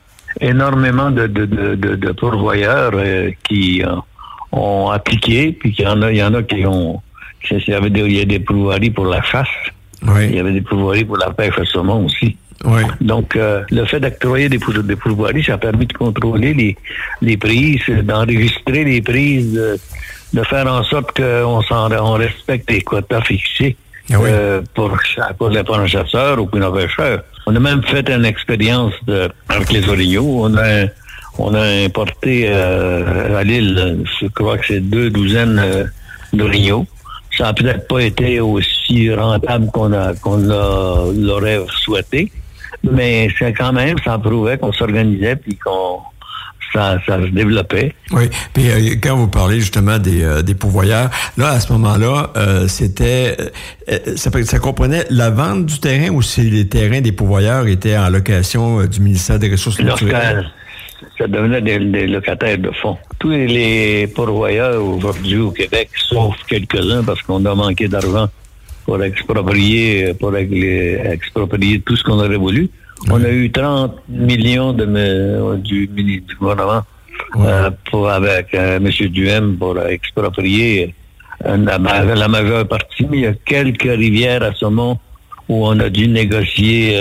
de pourvoyeurs qui ont appliqué, puis il y en a qui ont... Il y a des pourvoiries pour la chasse. Oui. Il y avait des pourvoiries pour la pêche à saumon aussi. Oui. Donc, le fait d'octroyer des pourvoiries, ça a permis de contrôler les prises, d'enregistrer les prises, de faire en sorte qu'on respecte les quotas fixés. Oui. Pour un chasseur ou pour un pêcheur. On a même fait une expérience avec les orignaux. On a importé à l'île, je crois que c'est 2 douzaines d'orignaux. Ça n'a peut-être pas été aussi rentable qu'on l'aurait souhaité, mais c'est quand même, ça prouvait qu'on s'organisait puis ça se développait. Oui, puis quand vous parlez justement des pourvoyeurs, là, à ce moment-là, c'était... ça comprenait la vente du terrain ou si les terrains des pourvoyeurs étaient en location du ministère des Ressources naturelles? Ça devenait des locataires de fonds. Tous les pourvoyeurs aujourd'hui au Québec, sauf quelques-uns, parce qu'on a manqué d'argent pour exproprier tout ce qu'on aurait voulu. On a eu 30 millions du gouvernement avec M. Duhem pour exproprier la majeure partie. Mais il y a quelques rivières à saumon où on a dû négocier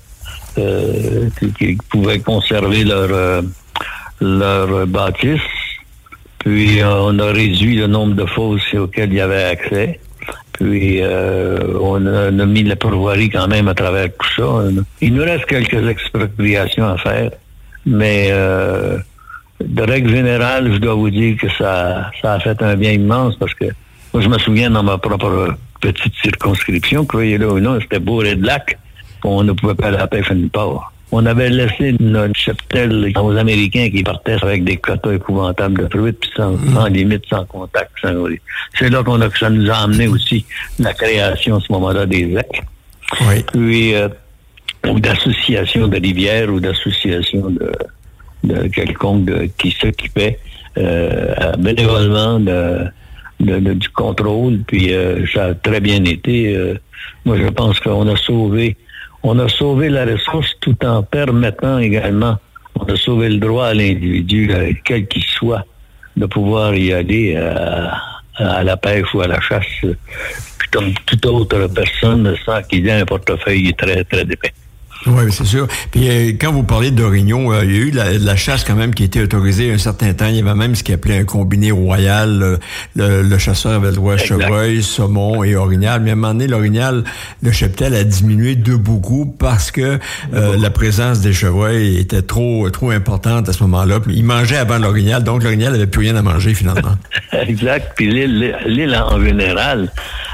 qui pouvaient conserver leur bâtisse. Puis on a réduit le nombre de fosses auxquelles il y avait accès. Puis on a mis la pourvoirie quand même à travers tout ça. Il nous reste quelques expropriations à faire, mais de règle générale, je dois vous dire que ça a fait un bien immense parce que moi, je me souviens dans ma propre petite circonscription, croyez-le ou non, c'était Beauharnois-de-Lac, on ne pouvait pas aller à la pêche nulle part. On avait laissé notre cheptel aux Américains qui partaient avec des quotas épouvantables de truites, puis sans limite, sans contact. C'est là que ça nous a amené aussi la création à ce moment-là des EC. Oui. Puis, ou d'associations de rivières ou d'associations de quelconque qui s'occupait bénévolement du contrôle. Puis ça a très bien été. Moi, je pense qu'on a sauvé la ressource tout en permettant également, on a sauvé le droit à l'individu, quel qu'il soit, de pouvoir y aller à la pêche ou à la chasse, puis comme toute autre personne, sans qu'il ait un portefeuille très, très épais. Oui, c'est sûr. Puis quand vous parlez d'orignaux, il y a eu la chasse quand même qui a été autorisée un certain temps. Il y avait même ce qu'on appelait un combiné royal. Le chasseur avait le droit à chevreuil, saumon et orignal. Mais à un moment donné, l'orignal, le cheptel a diminué de beaucoup parce que la présence des chevreuils était trop importante à ce moment-là. Il mangeait avant l'orignal, donc l'orignal n'avait plus rien à manger finalement. Exact. Puis l'île en général,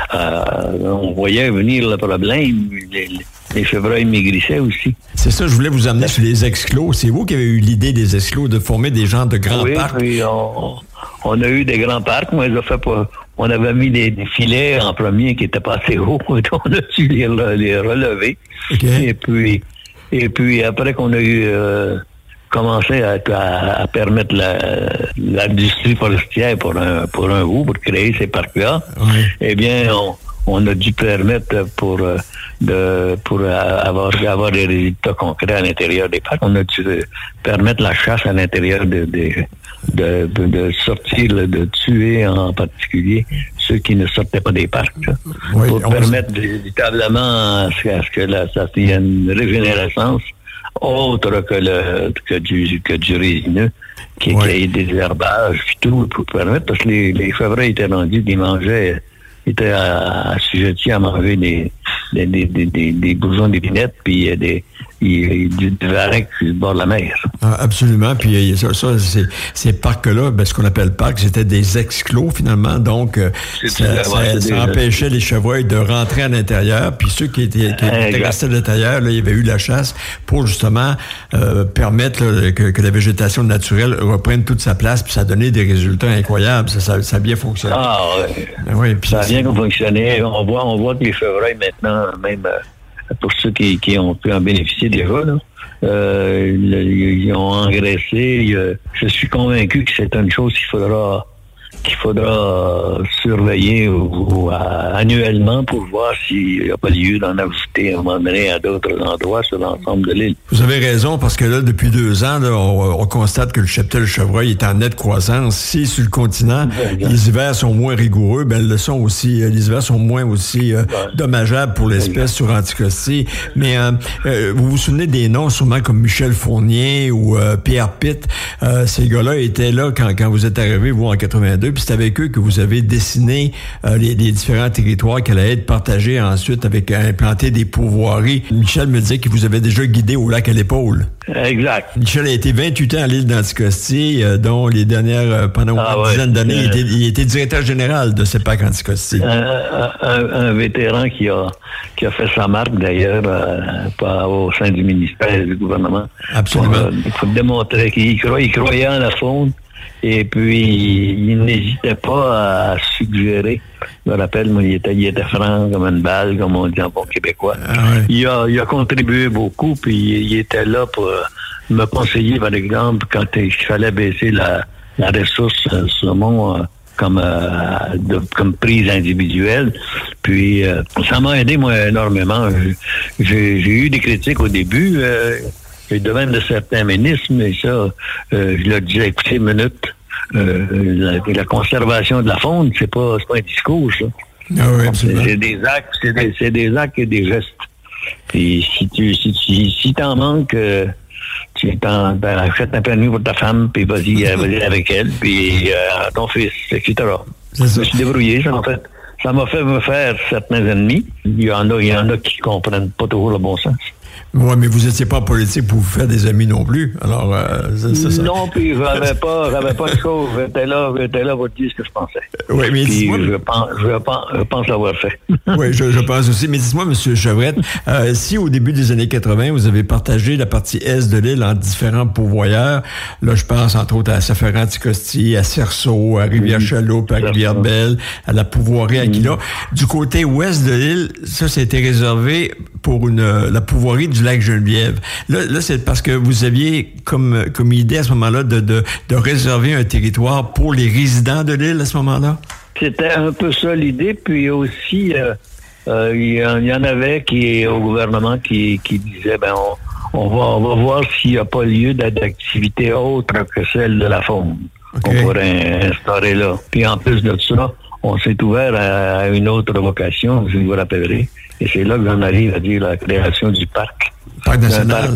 on voyait venir le problème. Les chevreuils maigrissaient aussi. C'est ça, je voulais vous amener sur les exclos. C'est vous qui avez eu l'idée des exclos, de former des genres de grands parcs? Oui, on a eu des grands parcs. Moi, on avait mis des filets en premier qui étaient pas assez hauts. On a dû les relever. Okay. Et puis après qu'on a eu commencé à permettre l'industrie forestière pour créer ces parcs-là, eh bien, on a dû permettre pour avoir des résultats concrets à l'intérieur des parcs. On a dû permettre la chasse à l'intérieur de sortir, de tuer en particulier ceux qui ne sortaient pas des parcs. Pour permettre véritablement à ce que il y ait une régénérescence autre que du résineux, qui est des herbages, puis tout, pour permettre, parce que les chevreuils étaient rendus, ils étaient assujettis à manger des bourgeons d'épinettes, puis du varech sur le bord de la mer. Ah, absolument. Puis ces parcs-là, ce qu'on appelle parcs, c'était des exclos, finalement. Donc, ça empêchait les chevreuils de rentrer à l'intérieur. Puis ceux qui étaient restés à l'intérieur, là, il y avait eu la chasse pour, justement, permettre que la végétation naturelle reprenne toute sa place. Puis ça a donné des résultats incroyables. Ça a bien fonctionné. Ah, oui. Puis ça a bien fonctionné. On voit que les chevreuils, maintenant, même... pour ceux qui ont pu en bénéficier déjà, là, ils ont engraissé. Je suis convaincu que c'est une chose qu'il faudra surveiller annuellement pour voir s'il n'y a pas lieu d'en ajouter à un moment donné à d'autres endroits sur l'ensemble de l'île. Vous avez raison, parce que là, depuis 2 ans, là, on constate que le cheptel chevreuil est en nette croissance. Si sur le continent, les hivers sont moins rigoureux, les hivers sont moins aussi dommageables pour l'espèce sur Anticosti. Mais vous vous souvenez des noms, sûrement comme Michel Fournier ou Pierre Pitt. Ces gars-là étaient là quand vous êtes arrivés, vous, en 82. Puis c'est avec eux que vous avez dessiné les différents territoires qui allaient être partagés ensuite avec implanter des pourvoiries. Michel me disait qu'il vous avait déjà guidé au lac à l'épaule. Exact. Michel a été 28 ans à l'île d'Anticosti, dont les dernières, pendant une dizaine d'années, il était directeur général de CEPAC Anticosti. Un vétéran qui a fait sa marque, d'ailleurs, au sein du ministère du gouvernement. Absolument. Pour démontrer qu'il croyait en la faune. Et puis, il n'hésitait pas à suggérer. Je me rappelle, moi, il était franc comme une balle, comme on dit en bon québécois. Il a contribué beaucoup, puis il était là pour me conseiller, par exemple, quand il fallait baisser la ressource saumon comme prise individuelle. Puis, ça m'a aidé, moi, énormément. J'ai eu des critiques au début, de même de certains ministres, mais ça, je leur disais, écoutez, une minute, la conservation de la faune, c'est pas un discours, ça. Ah oui, absolument. C'est des actes, c'est des actes et des gestes. Puis si t'en manques, achète un permis pour ta femme, puis vas-y avec elle, puis ton fils, etc. Je me suis débrouillé, ça, en fait. Ça m'a fait me faire certains ennemis. Il y en a qui comprennent pas toujours le bon sens. Oui, mais vous n'étiez pas en politique pour vous faire des amis non plus. Alors, c'est ça. Non, puis j'avais pas une chose. J'étais là pour dire ce que je pensais. Oui, mais puis je pense l'avoir fait. Oui, je pense aussi. Mais dites-moi, M. Chevrette, si au début des années 80, vous avez partagé la partie est de l'île en différents pourvoyeurs, là, je pense entre autres à Safford-Anticosti, à Cerceau, à Rivière-Chaloupe, à Rivière-Belle, à la pourvoirie Aquila. Du côté ouest de l'île, ça c'était réservé pour la pourvoirie du lac Geneviève. Là, c'est parce que vous aviez comme idée à ce moment-là de réserver un territoire pour les résidents de l'île à ce moment-là? C'était un peu ça l'idée, puis aussi il y en avait au gouvernement qui disaient on va voir s'il n'y a pas lieu d'activité autre que celle de la faune qu'on pourrait instaurer là. Puis en plus de ça, on s'est ouvert à une autre vocation, je vous rappellerai. Et c'est là que j'en arrive à dire la création du parc. Parc national.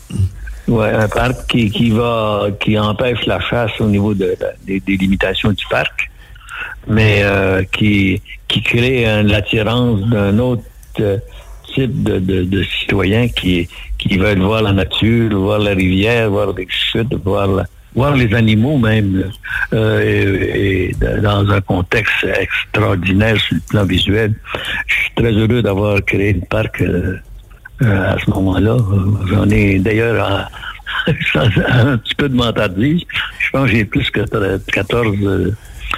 Un parc qui empêche la chasse au niveau des limitations du parc, mais qui crée l'attirance d'un autre type de citoyens qui veulent voir la nature, voir la rivière, voir les chutes, voir les animaux même, et dans un contexte extraordinaire sur le plan visuel. Je suis très heureux d'avoir créé le parc à ce moment-là. J'en ai d'ailleurs un petit peu de mentardise. Je pense que j'ai plus que 14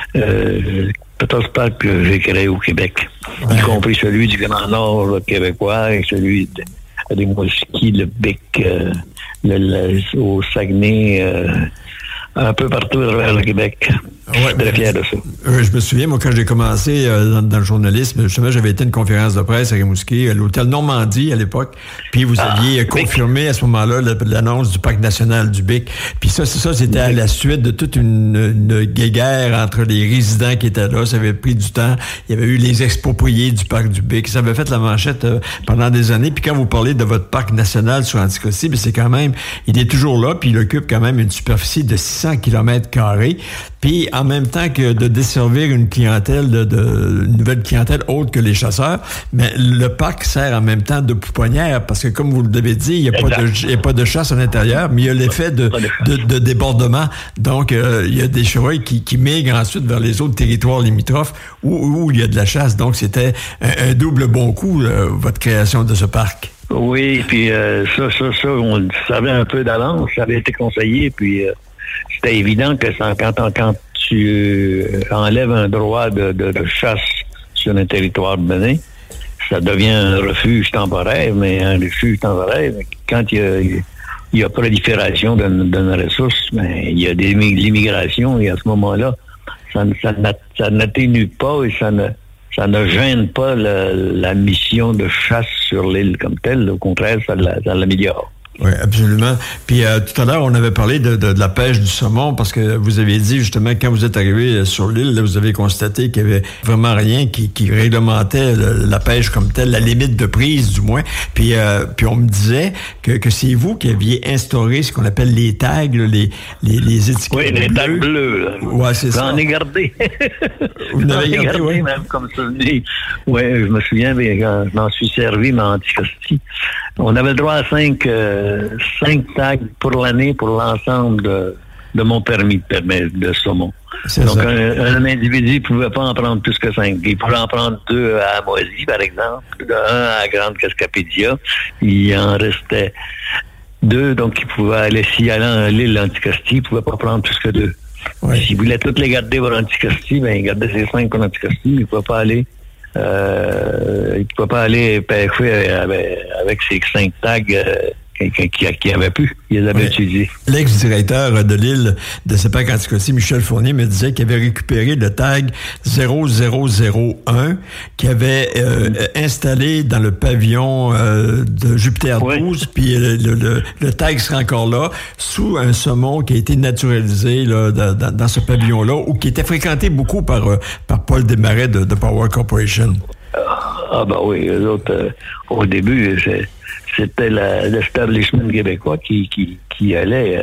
parcs que j'ai créés au Québec, y compris celui du Grand Nord québécois et celui de Rimouski, le Bic, au Saguenay, un peu partout à travers le Québec. Je suis très fier de ça. Je me souviens, moi, quand j'ai commencé dans le journalisme, justement, j'avais été à une conférence de presse à Rimouski, à l'hôtel Normandie à l'époque, puis vous aviez confirmé à ce moment-là l'annonce du parc national du Bic. Puis ça, c'était à la suite de toute une guéguerre entre les résidents qui étaient là. Ça avait pris du temps. Il y avait eu les expropriés du parc du Bic. Ça avait fait la manchette pendant des années. Puis quand vous parlez de votre parc national sur Anticosti, bien, c'est quand même, il est toujours là, puis il occupe quand même une superficie de 600 km². Puis en même temps que de desservir une clientèle, une nouvelle clientèle autre que les chasseurs, mais le parc sert en même temps de pouponnière, parce que comme vous l'avez dit, il n'y a pas de chasse à l'intérieur, mais il y a l'effet de débordement. Donc, il y a des chevreuils qui migrent ensuite vers les autres territoires limitrophes où il y a de la chasse. Donc, c'était un double bon coup, votre création de ce parc. Oui, puis ça, on le savait un peu d'avance, ça avait été conseillé, puis c'était évident que quand tu enlèves un droit de chasse sur un territoire donné, ça devient un refuge temporaire, mais un refuge temporaire, quand il y a prolifération d'une ressource, ben, il y a de l'immigration, et à ce moment-là, ça n'atténue pas et ça ne gêne pas la mission de chasse sur l'île comme telle. Au contraire, ça l'améliore. Oui, absolument. Puis tout à l'heure, on avait parlé de la pêche du saumon, parce que vous aviez dit justement, quand vous êtes arrivé sur l'île, là, vous avez constaté qu'il y avait vraiment rien qui réglementait la pêche comme telle, la limite de prise du moins. Puis on me disait que c'est vous qui aviez instauré ce qu'on appelle les tags, les étiquettes. Oui, les tags bleus. Ouais, c'est ça. J'en ai gardé. Vous en avez gardé, oui. Même comme souvenir. Oui, je me souviens, mais quand je m'en suis servi, mais en Anticosti. On avait le droit à 5 tags pour l'année pour l'ensemble de mon permis de saumon. Donc, un individu ne pouvait pas en prendre plus que 5. Il pouvait en prendre 2 à Amoisi, par exemple, 1 à Grande Cascapédia. Il en restait 2, donc il pouvait aller, s'il allait à l'île Anticosti, il ne pouvait pas prendre plus que 2. Ouais. S'il voulait toutes les garder pour Anticosti, ben il gardait ses 5 pour Anticosti, mais il ne pouvait pas aller pêcher avec ces 5 tags qui avait pu. Ils les avaient utilisés. L'ex-directeur de l'île de CEPAC Anticosti, Michel Fournier, me disait qu'il avait récupéré le tag 0001 qu'il avait installé dans le pavillon de Jupiter 12, puis le tag serait encore là, sous un saumon qui a été naturalisé là, dans ce pavillon-là, ou qui était fréquenté beaucoup par Paul Desmarais de Power Corporation. Ah ben oui, eux autres, au début, c'était l'establishment québécois qui allait.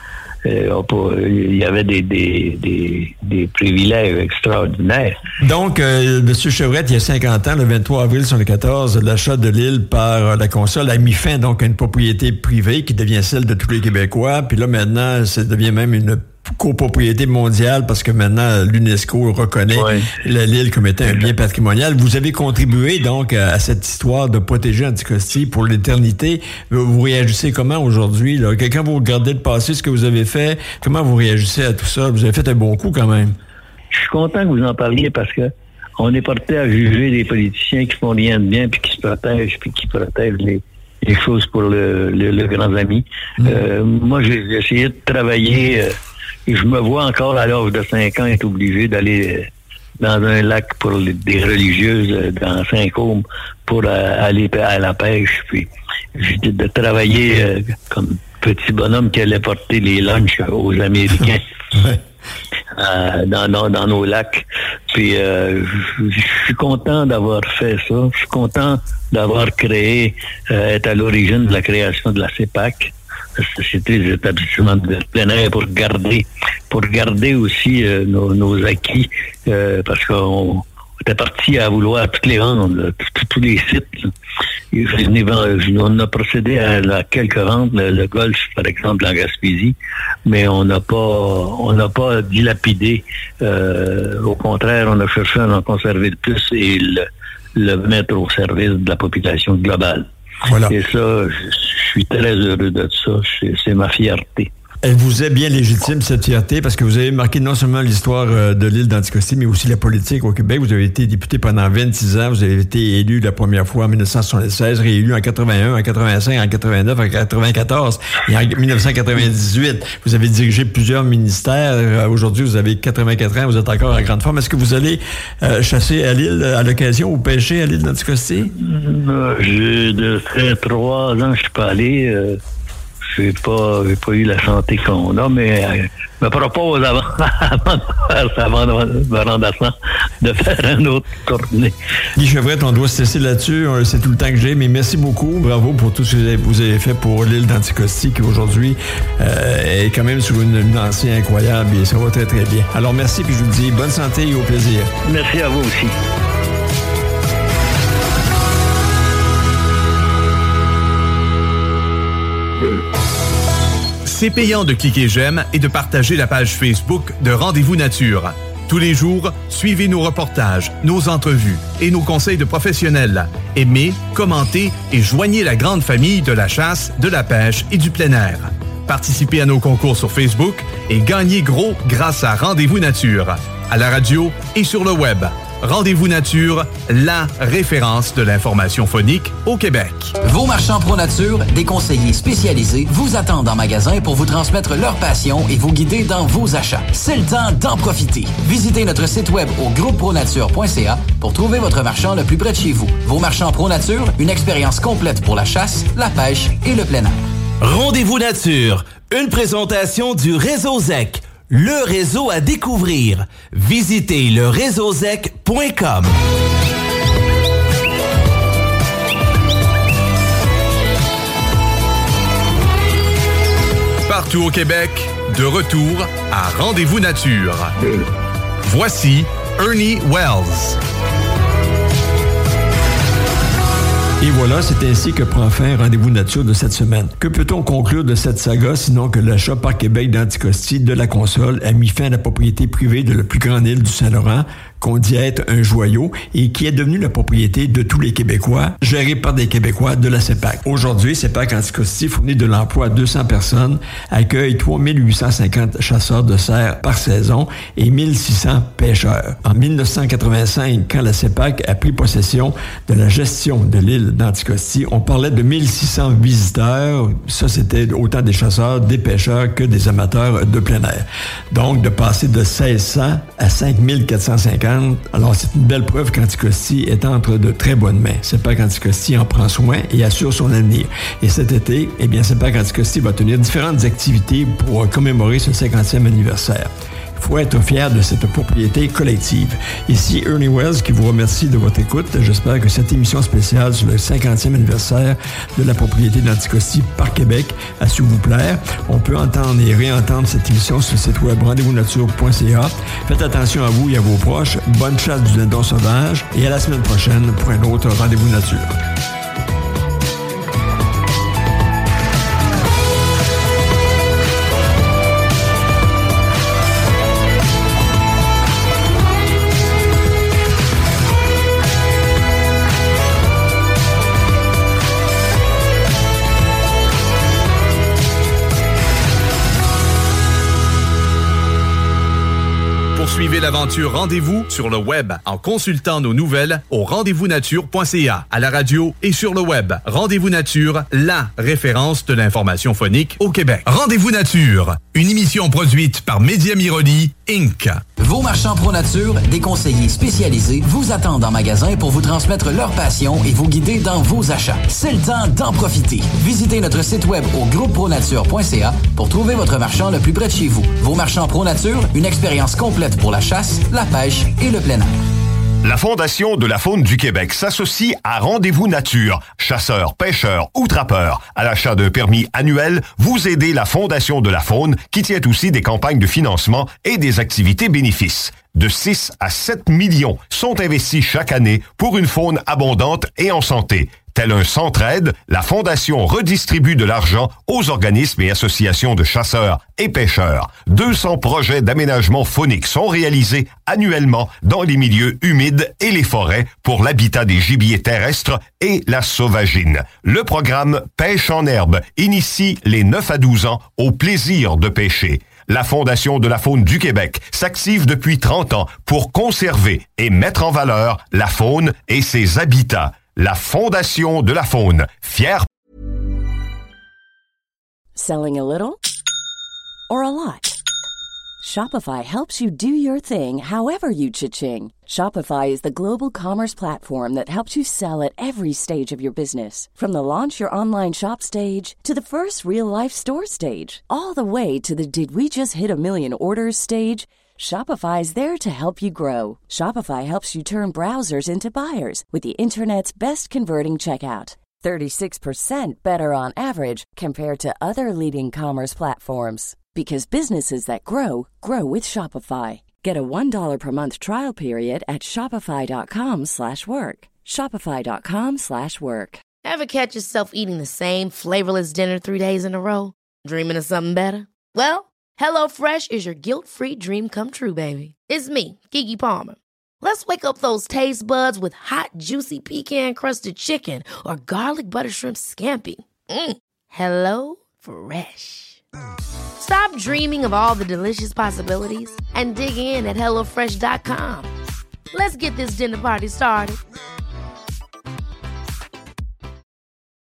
Il y avait des privilèges extraordinaires. Donc, M. Chevrette, il y a 50 ans, le 23 avril 1974, l'achat de l'île par la console a mis fin donc à une propriété privée qui devient celle de tous les Québécois. Puis là, maintenant, ça devient même une copropriété mondiale, parce que maintenant l'UNESCO reconnaît l'île comme étant un bien patrimonial. Vous avez contribué donc à cette histoire de protéger Anticosti pour l'éternité. Vous réagissez comment aujourd'hui, là? Quand vous regardez le passé, ce que vous avez fait, comment vous réagissez à tout ça? Vous avez fait un bon coup quand même. Je suis content que vous en parliez, parce que on est porté à juger des politiciens qui font rien de bien puis qui se protègent puis qui protègent les choses pour le grand ami. Moi, j'ai essayé de travailler. Et je me vois encore à l'âge de 5 ans être obligé d'aller dans un lac pour des religieuses dans Saint-Côme pour aller à la pêche. Puis de travailler comme petit bonhomme qui allait porter les lunchs aux Américains dans nos lacs. Puis je suis content d'avoir fait ça. Je suis content d'avoir créé, être à l'origine de la création de la CEPAC. Société des établissements de plein air pour garder aussi nos acquis, parce qu'on était parti à vouloir toutes les vendre, tous les sites. On a procédé à quelques ventes, le golf par exemple en Gaspésie, mais on n'a pas dilapidé. Au contraire, on a cherché à en conserver le plus et le mettre au service de la population globale. Voilà. Et ça, je suis très heureux de ça. C'est ma fierté. Elle vous est bien légitime, cette fierté, parce que vous avez marqué non seulement l'histoire de l'île d'Anticosti, mais aussi la politique au Québec. Vous avez été député pendant 26 ans. Vous avez été élu la première fois en 1976, réélu en 81, en 85, en 89, en 94 et en 1998. Vous avez dirigé plusieurs ministères. Aujourd'hui, vous avez 84 ans. Vous êtes encore en grande forme. Est-ce que vous allez chasser à l'île à l'occasion ou pêcher à l'île d'Anticosti? J'ai 3 ans que je suis pas allé. J'ai pas eu la santé qu'on a, mais je me propose avant de me rendre à ça, de faire une autre tournée. Guy Chevrette, on doit se laisser là-dessus. C'est tout le temps que j'ai, mais merci beaucoup. Bravo pour tout ce que vous avez fait pour l'île d'Anticosti, qui aujourd'hui est quand même sur une lancée incroyable et ça va très, très bien. Alors merci, puis je vous dis bonne santé et au plaisir. Merci à vous aussi. C'est payant de cliquer j'aime et de partager la page Facebook de Rendez-vous Nature. Tous les jours, suivez nos reportages, nos entrevues et nos conseils de professionnels. Aimez, commentez et joignez la grande famille de la chasse, de la pêche et du plein air. Participez à nos concours sur Facebook et gagnez gros grâce à Rendez-vous Nature, à la radio et sur le web. Rendez-vous Nature, la référence de l'information phonique au Québec. Vos marchands ProNature, des conseillers spécialisés, vous attendent en magasin pour vous transmettre leur passion et vous guider dans vos achats. C'est le temps d'en profiter. Visitez notre site web au groupepronature.ca pour trouver votre marchand le plus près de chez vous. Vos marchands ProNature, une expérience complète pour la chasse, la pêche et le plein air. Rendez-vous Nature, une présentation du Réseau ZEC. Le réseau à découvrir. Visitez leréseauzec.com. Partout au Québec, de retour à Rendez-vous Nature. Voici Ernie Wells. Et voilà, c'est ainsi que prend fin Rendez-vous Nature de cette semaine. Que peut-on conclure de cette saga, sinon que l'achat par Québec d'Anticosti de la console a mis fin à la propriété privée de la plus grande île du Saint-Laurent, qu'on dit être un joyau, et qui est devenue la propriété de tous les Québécois, gérée par des Québécois de la CEPAC. Aujourd'hui, CEPAC Anticosti fournit de l'emploi à 200 personnes, accueille 3850 chasseurs de cerfs par saison et 1600 pêcheurs. En 1985, quand la CEPAC a pris possession de la gestion de l'île d'Anticosti, on parlait de 1600 visiteurs. Ça, c'était autant des chasseurs, des pêcheurs que des amateurs de plein air. Donc, de passer de 1600 à 5450, alors c'est une belle preuve qu'Anticosti est entre de très bonnes mains. CEPAC Anticosti en prend soin et assure son avenir. Et cet été, eh bien, CEPAC Anticosti va tenir différentes activités pour commémorer ce 50e anniversaire. Il faut être fier de cette propriété collective. Ici Ernie Wells qui vous remercie de votre écoute. J'espère que cette émission spéciale sur le 50e anniversaire de la propriété d'Anticosti par Québec a su vous plaire. On peut entendre et réentendre cette émission sur le site web rendez-vous-nature.ca. Faites attention à vous et à vos proches. Bonne chasse du dindon sauvage et à la semaine prochaine pour un autre Rendez-vous Nature. Suivez l'aventure Rendez-vous sur le web en consultant nos nouvelles au rendez-vous-nature.ca, à la radio et sur le web. Rendez-vous Nature, la référence de l'information phonique au Québec. Rendez-vous Nature, une émission produite par Média Miroli, Inc. Vos marchands ProNature, des conseillers spécialisés, vous attendent en magasin pour vous transmettre leur passion et vous guider dans vos achats. C'est le temps d'en profiter. Visitez notre site web au groupepronature.ca pour trouver votre marchand le plus près de chez vous. Vos marchands ProNature, une expérience complète pour la chasse, la pêche et le plein air. La Fondation de la faune du Québec s'associe à Rendez-vous Nature. Chasseurs, pêcheurs ou trappeurs, à l'achat d'un permis annuel, vous aidez la Fondation de la faune qui tient aussi des campagnes de financement et des activités bénéfices. De 6 à 7 millions sont investis chaque année pour une faune abondante et en santé. Tel un centre-aide, la Fondation redistribue de l'argent aux organismes et associations de chasseurs et pêcheurs. 200 projets d'aménagement faunique sont réalisés annuellement dans les milieux humides et les forêts pour l'habitat des gibiers terrestres et la sauvagine. Le programme Pêche en herbe initie les 9 à 12 ans au plaisir de pêcher. La Fondation de la faune du Québec s'active depuis 30 ans pour conserver et mettre en valeur la faune et ses habitats. La Fondation de la faune, fière. Selling a little or a lot? Shopify helps you do your thing however you cha-ching. Shopify is the global commerce platform that helps you sell at every stage of your business. From the launch your online shop stage to the first real-life store stage, all the way to the did we just hit a million orders stage. Shopify is there to help you grow. Shopify helps you turn browsers into buyers with the internet's best converting checkout. 36% better on average compared to other leading commerce platforms. Because businesses that grow, grow with Shopify. Get a $1 per month trial period at shopify.com/work. Shopify.com/work. Ever catch yourself eating the same flavorless dinner 3 days in a row? Dreaming of something better? Well, HelloFresh is your guilt-free dream come true, baby. It's me, Keke Palmer. Let's wake up those taste buds with hot, juicy pecan-crusted chicken or garlic butter shrimp scampi. HelloFresh. Stop dreaming of all the delicious possibilities and dig in at HelloFresh.com. Let's get this dinner party started.